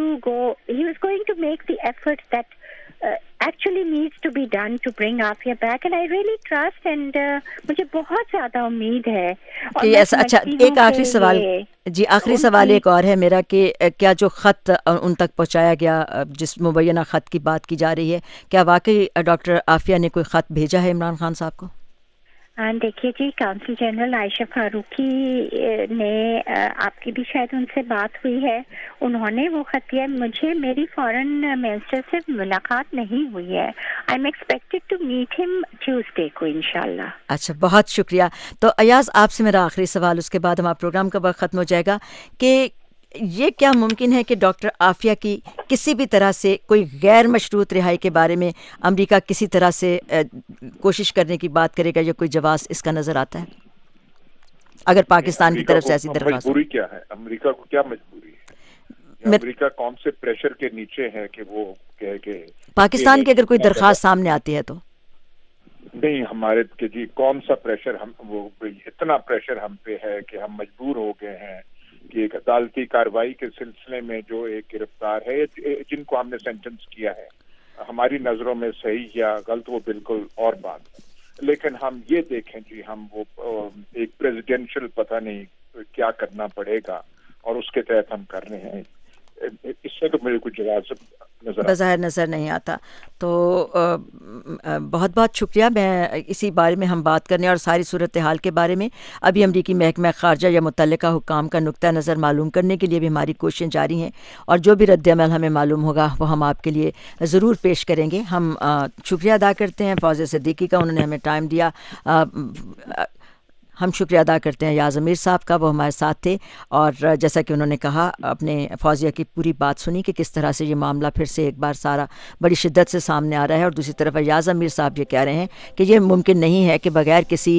[SPEAKER 10] going to make the effort that actually needs to be done to bring Afia back, and I really trust and مجھے بہت زیادہ امید ہے۔
[SPEAKER 1] اچھا ایک آخری سوال، جی آخری سوال ایک اور ہے میرا کہ کیا جو خط ان تک پہنچایا گیا، جس مبینہ خط کی بات کی جا رہی ہے، کیا واقعی ڈاکٹر عافیہ نے کوئی خط بھیجا ہے عمران خان صاحب کو؟
[SPEAKER 10] دیکھیے جی، کونسل جنرل عائشہ فاروقی نے آپ کی بھی شاید ان سے بات ہوئی ہے، انہوں نے وہ خط دیا مجھے، میری فورن منسٹر سے ملاقات نہیں ہوئی ہے، I am expected to meet ہم ٹیوزڈے کو انشاءاللہ۔
[SPEAKER 1] اچھا بہت شکریہ۔ تو ایاز آپ سے میرا آخری سوال، اس کے بعد ہمارا پروگرام کا وقت ختم ہو جائے گا، کہ یہ کیا ممکن ہے کہ ڈاکٹر عافیہ کی کسی بھی طرح سے کوئی غیر مشروط رہائی کے بارے میں امریکہ کسی طرح سے کوشش کرنے کی بات کرے گا، یا کوئی جواز اس کا نظر آتا ہے اگر پاکستان کی طرف سے ایسی درخواست؟
[SPEAKER 11] مجبوری کیا ہے امریکہ کو؟ کیا مجبوری ہے؟ امریکہ کون سے پریشر کے نیچے ہے کہ وہ کہے کہ
[SPEAKER 1] پاکستان کی اگر کوئی درخواست سامنے آتی ہے تو؟
[SPEAKER 11] نہیں، ہمارے کہ جی کون سا پریشر، ہم وہ اتنا پریشر ہم پہ ہے کہ ہم مجبور ہو گئے ہیں کہ ایک عدالتی کارروائی کے سلسلے میں جو ایک گرفتار ہے جن کو ہم نے سینٹنس کیا ہے، ہماری نظروں میں صحیح یا غلط وہ بالکل اور بات ہے، لیکن ہم یہ دیکھیں جی ہم وہ ایک پریزیڈینشل پتہ نہیں کیا کرنا پڑے گا اور اس کے تحت ہم کر رہے ہیں، اس سے تو میرے کو جواز
[SPEAKER 1] بظاہر نظر نہیں آتا۔ تو بہت بہت شکریہ، میں اسی بارے میں ہم بات کرنے اور ساری صورتحال کے بارے میں ابھی امریکی محکمہ خارجہ یا متعلقہ حکام کا نقطہ نظر معلوم کرنے کے لیے بھی ہماری کوششیں جاری ہیں، اور جو بھی رد عمل ہمیں معلوم ہوگا وہ ہم آپ کے لیے ضرور پیش کریں گے۔ ہم شکریہ ادا کرتے ہیں فوزیہ صدیقی کا، انہوں نے ہمیں ٹائم دیا۔ ہم شکریہ ادا کرتے ہیں یاز امیر صاحب کا، وہ ہمارے ساتھ تھے، اور جیسا کہ انہوں نے کہا اپنے فوزیہ کی پوری بات سنی کہ کس طرح سے یہ معاملہ پھر سے ایک بار سارا بڑی شدت سے سامنے آ رہا ہے، اور دوسری طرف یاز امیر صاحب یہ کہہ رہے ہیں کہ یہ ممکن نہیں ہے کہ بغیر کسی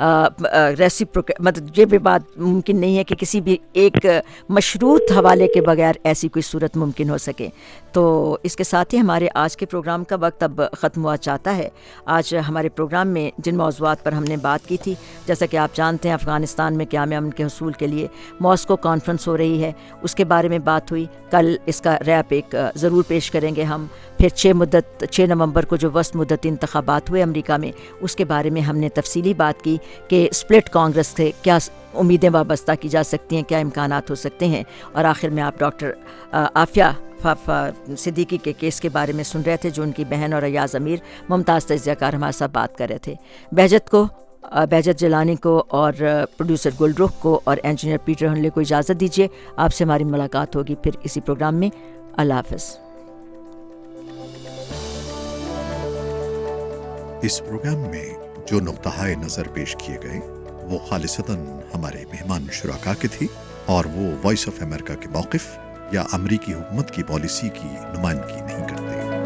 [SPEAKER 1] مطلب یہ بھی بات ممکن نہیں ہے کہ کسی بھی ایک مشروط حوالے کے بغیر ایسی کوئی صورت ممکن ہو سکے۔ تو اس کے ساتھ ہی ہمارے آج کے پروگرام کا وقت اب ختم ہوا چاہتا ہے. آج ہمارے پروگرام میں جن موضوعات پر ہم نے بات کی تھی، جیسا کہ آپ جانتے ہیں افغانستان میں قیام امن کے حصول کے لیے ماسکو کانفرنس ہو رہی ہے، اس کے بارے میں بات ہوئی. کل اس کا ریپ ایک ضرور پیش کریں گے ہم. پھر 6 نومبر کو جو وسط مدتی انتخابات ہوئے امریکہ میں، اس کے بارے میں ہم نے تفصیلی بات کی کہ اسپلٹ کانگریس سے کیا امیدیں وابستہ کی جا سکتی ہیں، کیا امکانات ہو سکتے ہیں. اور آخر میں آپ ڈاکٹر عافیہ صدیقی کے کیس کے بارے میں سن رہے تھے، جو ان کی بہن اور ایاز امیر ممتاز تجزیہ کار ہمارے ساتھ بات کر رہے تھے. بہجت جیلانی کو اور پروڈیوسر گلرخ کو اور انجینئر پیٹر ہنلے کو اجازت دیجیے. آپ سے ہماری ملاقات ہوگی پھر اسی پروگرام میں. اللہ حافظ.
[SPEAKER 12] اس پروگرام میں جو نقطۂ نظر پیش کیے گئے وہ خالصتاً ہمارے مہمان شرکا کے تھی اور وہ وائس آف امریکہ کے موقف یا امریکی حکومت کی پالیسی کی نمائندگی نہیں کرتے.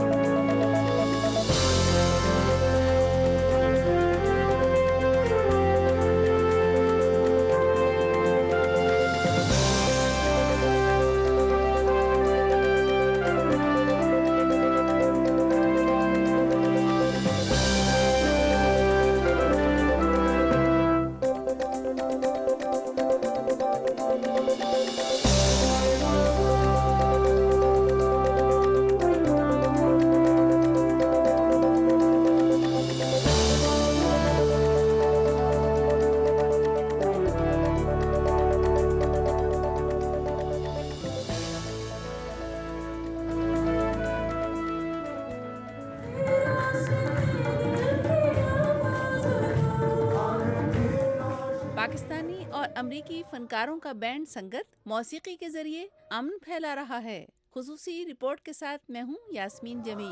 [SPEAKER 13] پاکستانی اور امریکی فنکاروں کا بینڈ سنگت موسیقی کے ذریعے امن پھیلا رہا ہے. خصوصی رپورٹ کے ساتھ میں ہوں یاسمین جمیل.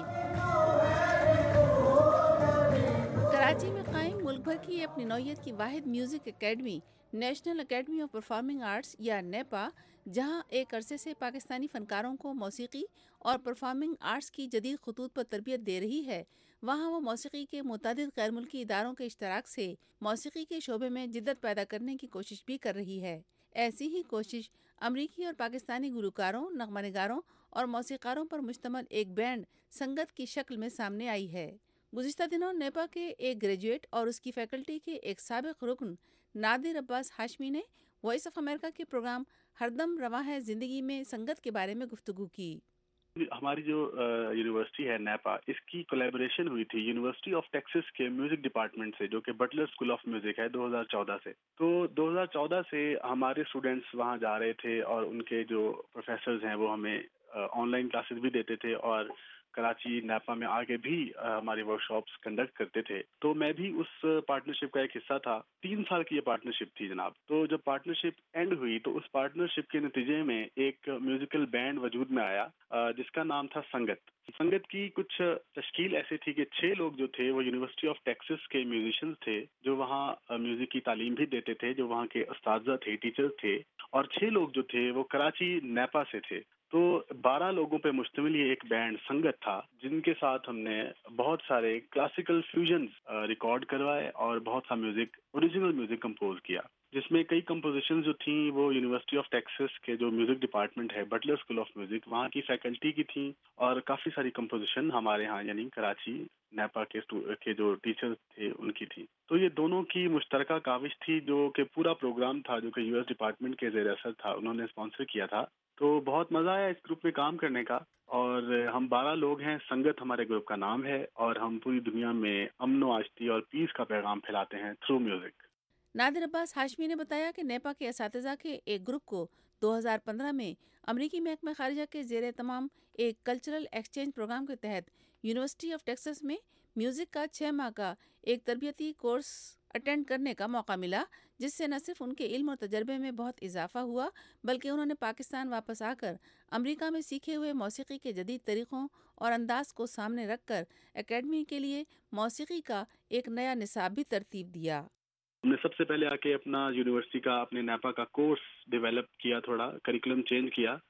[SPEAKER 13] کراچی میں قائم ملک بھر کی اپنی نوعیت کی واحد music academy National Academy of Performing Arts یا نیپا، جہاں ایک عرصے سے پاکستانی فنکاروں کو موسیقی اور پرفارمنگ آرٹس کی جدید خطوط پر تربیت دے رہی ہے، وہاں وہ موسیقی کے متعدد غیر ملکی اداروں کے اشتراک سے موسیقی کے شعبے میں جدت پیدا کرنے کی کوشش بھی کر رہی ہے. ایسی ہی کوشش امریکی اور پاکستانی گلوکاروں، نغمہ نگاروں اور موسیقاروں پر مشتمل ایک بینڈ سنگت کی شکل میں سامنے آئی ہے. گزشتہ دنوں نیپا کے ایک گریجویٹ اور اس کی فیکلٹی کے ایک سابق رکن نادر عباس ہاشمی نے وائس آف امریکہ کے پروگرام ہردم رواں ہے زندگی میں سنگت کے بارے میں گفتگو کی.
[SPEAKER 14] ہماری جو یونیورسٹی ہے نیپا، اس کی کولیبریشن ہوئی تھی یونیورسٹی آف ٹیکسس کے میوزک ڈپارٹمنٹ سے، جو کہ بٹلر اسکول آف میوزک ہے، 2014 سے. تو 2014 سے ہمارے اسٹوڈینٹس وہاں جا رہے تھے اور ان کے جو پروفیسرز ہیں وہ ہمیں آن لائن کلاسز بھی دیتے تھے اور کراچی نیپا میں آگے بھی ہماری ورک شاپس کنڈکٹ کرتے تھے. تو میں بھی اس پارٹنرشپ کا ایک حصہ تھا. 3 سال کی یہ پارٹنرشپ تھی جناب. تو جب پارٹنرشپ اینڈ ہوئی تو اس پارٹنرشپ کے نتیجے میں ایک میوزیکل بینڈ وجود میں آیا جس کا نام تھا سنگت. سنگت کی کچھ تشکیل ایسی تھی کہ 6 لوگ جو تھے وہ یونیورسٹی آف ٹیکسس کے میوزیشینز تھے، جو وہاں میوزک کی تعلیم بھی دیتے تھے، جو وہاں کے اساتذہ تھے، ٹیچرز تھے، اور 6 لوگ جو تھے وہ کراچی نیپا سے تھے. تو 12 لوگوں پہ مشتمل یہ ایک بینڈ سنگت تھا، جن کے ساتھ ہم نے بہت سارے کلاسیکل فیوژنز ریکارڈ کروائے اور بہت سا میوزک، اوریجنل میوزک کمپوز کیا، جس میں کئی کمپوزیشن جو تھیں وہ یونیورسٹی آف ٹیکسس کے جو میوزک ڈپارٹمنٹ ہے، بٹلر اسکول آف میوزک، وہاں کی فیکلٹی کی تھیں، اور کافی ساری کمپوزیشن ہمارے ہاں یعنی کراچی نیپا کے جو ٹیچر تھے ان کی تھی. تو یہ دونوں کی مشترکہ کاوش تھی، جو کہ پورا پروگرام تھا جو کہ یو ایس ڈپارٹمنٹ کے زیر اثر تھا، انہوں نے اسپانسر کیا تھا. تو بہت مزہ آیا اس گروپ میں کام کرنے کا، اور ہم 12 لوگ ہیں. سنگت ہمارے گروپ کا نام ہے، اور ہم پوری دنیا میں امن و آشتی اور پیس کا پیغام پھیلاتے ہیں تھرو میوزک.
[SPEAKER 13] نادر عباس ہاشمی نے بتایا کہ نیپا کے اساتذہ کے ایک گروپ کو 2015 میں امریکی محکمہ خارجہ کے زیر اہتمام ایک کلچرل ایکسچینج پروگرام کے تحت یونیورسٹی آف ٹیکسس میں میوزک کا 6 ماہ کا ایک تربیتی کورس اٹینڈ کرنے کا موقع ملا، جس سے نہ صرف ان کے علم اور تجربے میں بہت اضافہ ہوا، بلکہ انہوں نے پاکستان واپس آ کر امریکہ میں سیکھے ہوئے موسیقی کے جدید طریقوں اور انداز کو سامنے رکھ کر اکیڈمی کے لیے موسیقی کا ایک نیا نصاب بھی ترتیب دیا.
[SPEAKER 14] ہم نے سب سے پہلے آ کے اپنا یونیورسٹی کا، اپنے نیپا کا کورس ڈیولپ کیا، تھوڑا کریکولم چینج کیا.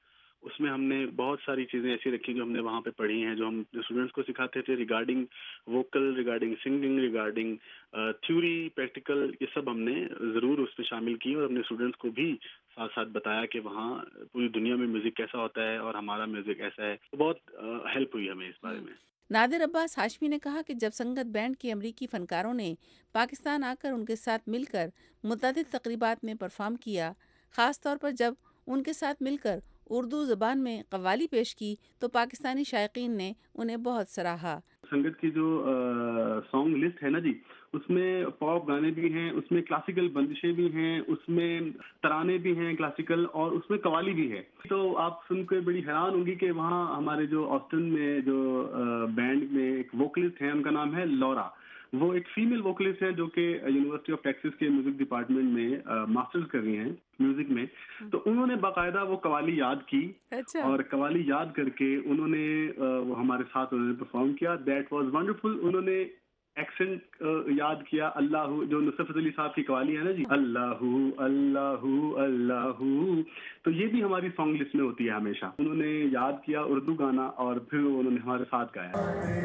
[SPEAKER 14] اس میں ہم نے بہت ساری چیزیں ایسی رکھی جو ہم نے وہاں پہ پڑھی ہیں، جو ہم اسٹوڈنٹس کو سکھاتے تھے regarding vocal, regarding singing, regarding theory, practical, یہ سب ہم نے ضرور اس میں شامل کی، اور اپنے اسٹوڈنٹس کو بھی ساتھ ساتھ بتایا کہ وہاں پوری دنیا میں میوزک کیسا ہوتا ہے اور ہمارا میوزک ایسا ہے. تو بہت ہیلپ ہوئی ہمیں اس بارے میں.
[SPEAKER 13] نادر عباس ہاشمی نے کہا کہ جب سنگت بینڈ کے امریکی فنکاروں نے پاکستان آ کر ان کے ساتھ مل کر متعدد تقریبات میں پرفارم کیا، خاص طور پر جب ان کے ساتھ مل کر اردو زبان میں قوالی پیش کی، تو پاکستانی شائقین نے انہیں بہت سراہا.
[SPEAKER 14] سنگت کی جو سانگ لسٹ ہے نا جی، اس میں پاپ گانے بھی ہیں، اس میں کلاسیکل بندشیں بھی ہیں، اس میں ترانے بھی ہیں کلاسیکل، اور اس میں قوالی بھی ہے. تو آپ سن کے بڑی حیران ہوں گی کہ وہاں ہمارے جو آسٹن میں جو بینڈ میں ایک ووکلسٹ ہیں، ان کا نام ہے لورا. وہ ایک فیمیل ووکلسٹ ہیں جو کہ یونیورسٹی آف ٹیکساس کے میوزک ڈپارٹمنٹ میں ماسٹرز کر رہی ہیں میوزک میں. تو انہوں نے باقاعدہ وہ قوالی یاد کی، اور قوالی یاد کر کے انہوں نے وہ ہمارے ساتھ انہوں نے پرفارم کیا. That was wonderful. انہوں نے ایکسنٹ یاد کیا، اللہ جو نصرت علی صاحب کی قوالی ہے نا جی، اللہ اللہ اللہ، تو یہ بھی ہماری سانگ لسٹ میں ہوتی ہے ہمیشہ. انہوں نے یاد کیا اردو گانا، اور پھر انہوں نے ہمارے ساتھ گایا.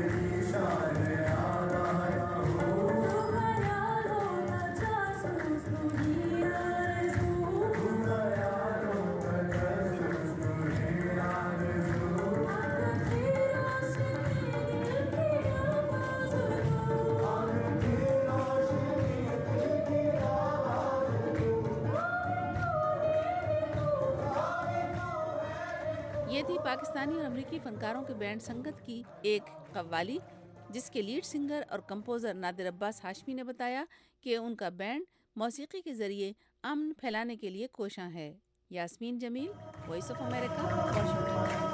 [SPEAKER 13] یہ تھی پاکستانی اور امریکی فنکاروں کے بینڈ سنگت کی ایک قوالی، جس کے لیڈ سنگر اور کمپوزر نادر عباس ہاشمی نے بتایا کہ ان کا بینڈ موسیقی کے ذریعے امن پھیلانے کے لیے کوشاں ہے. Yasmin Jamil, voice of America, Washington.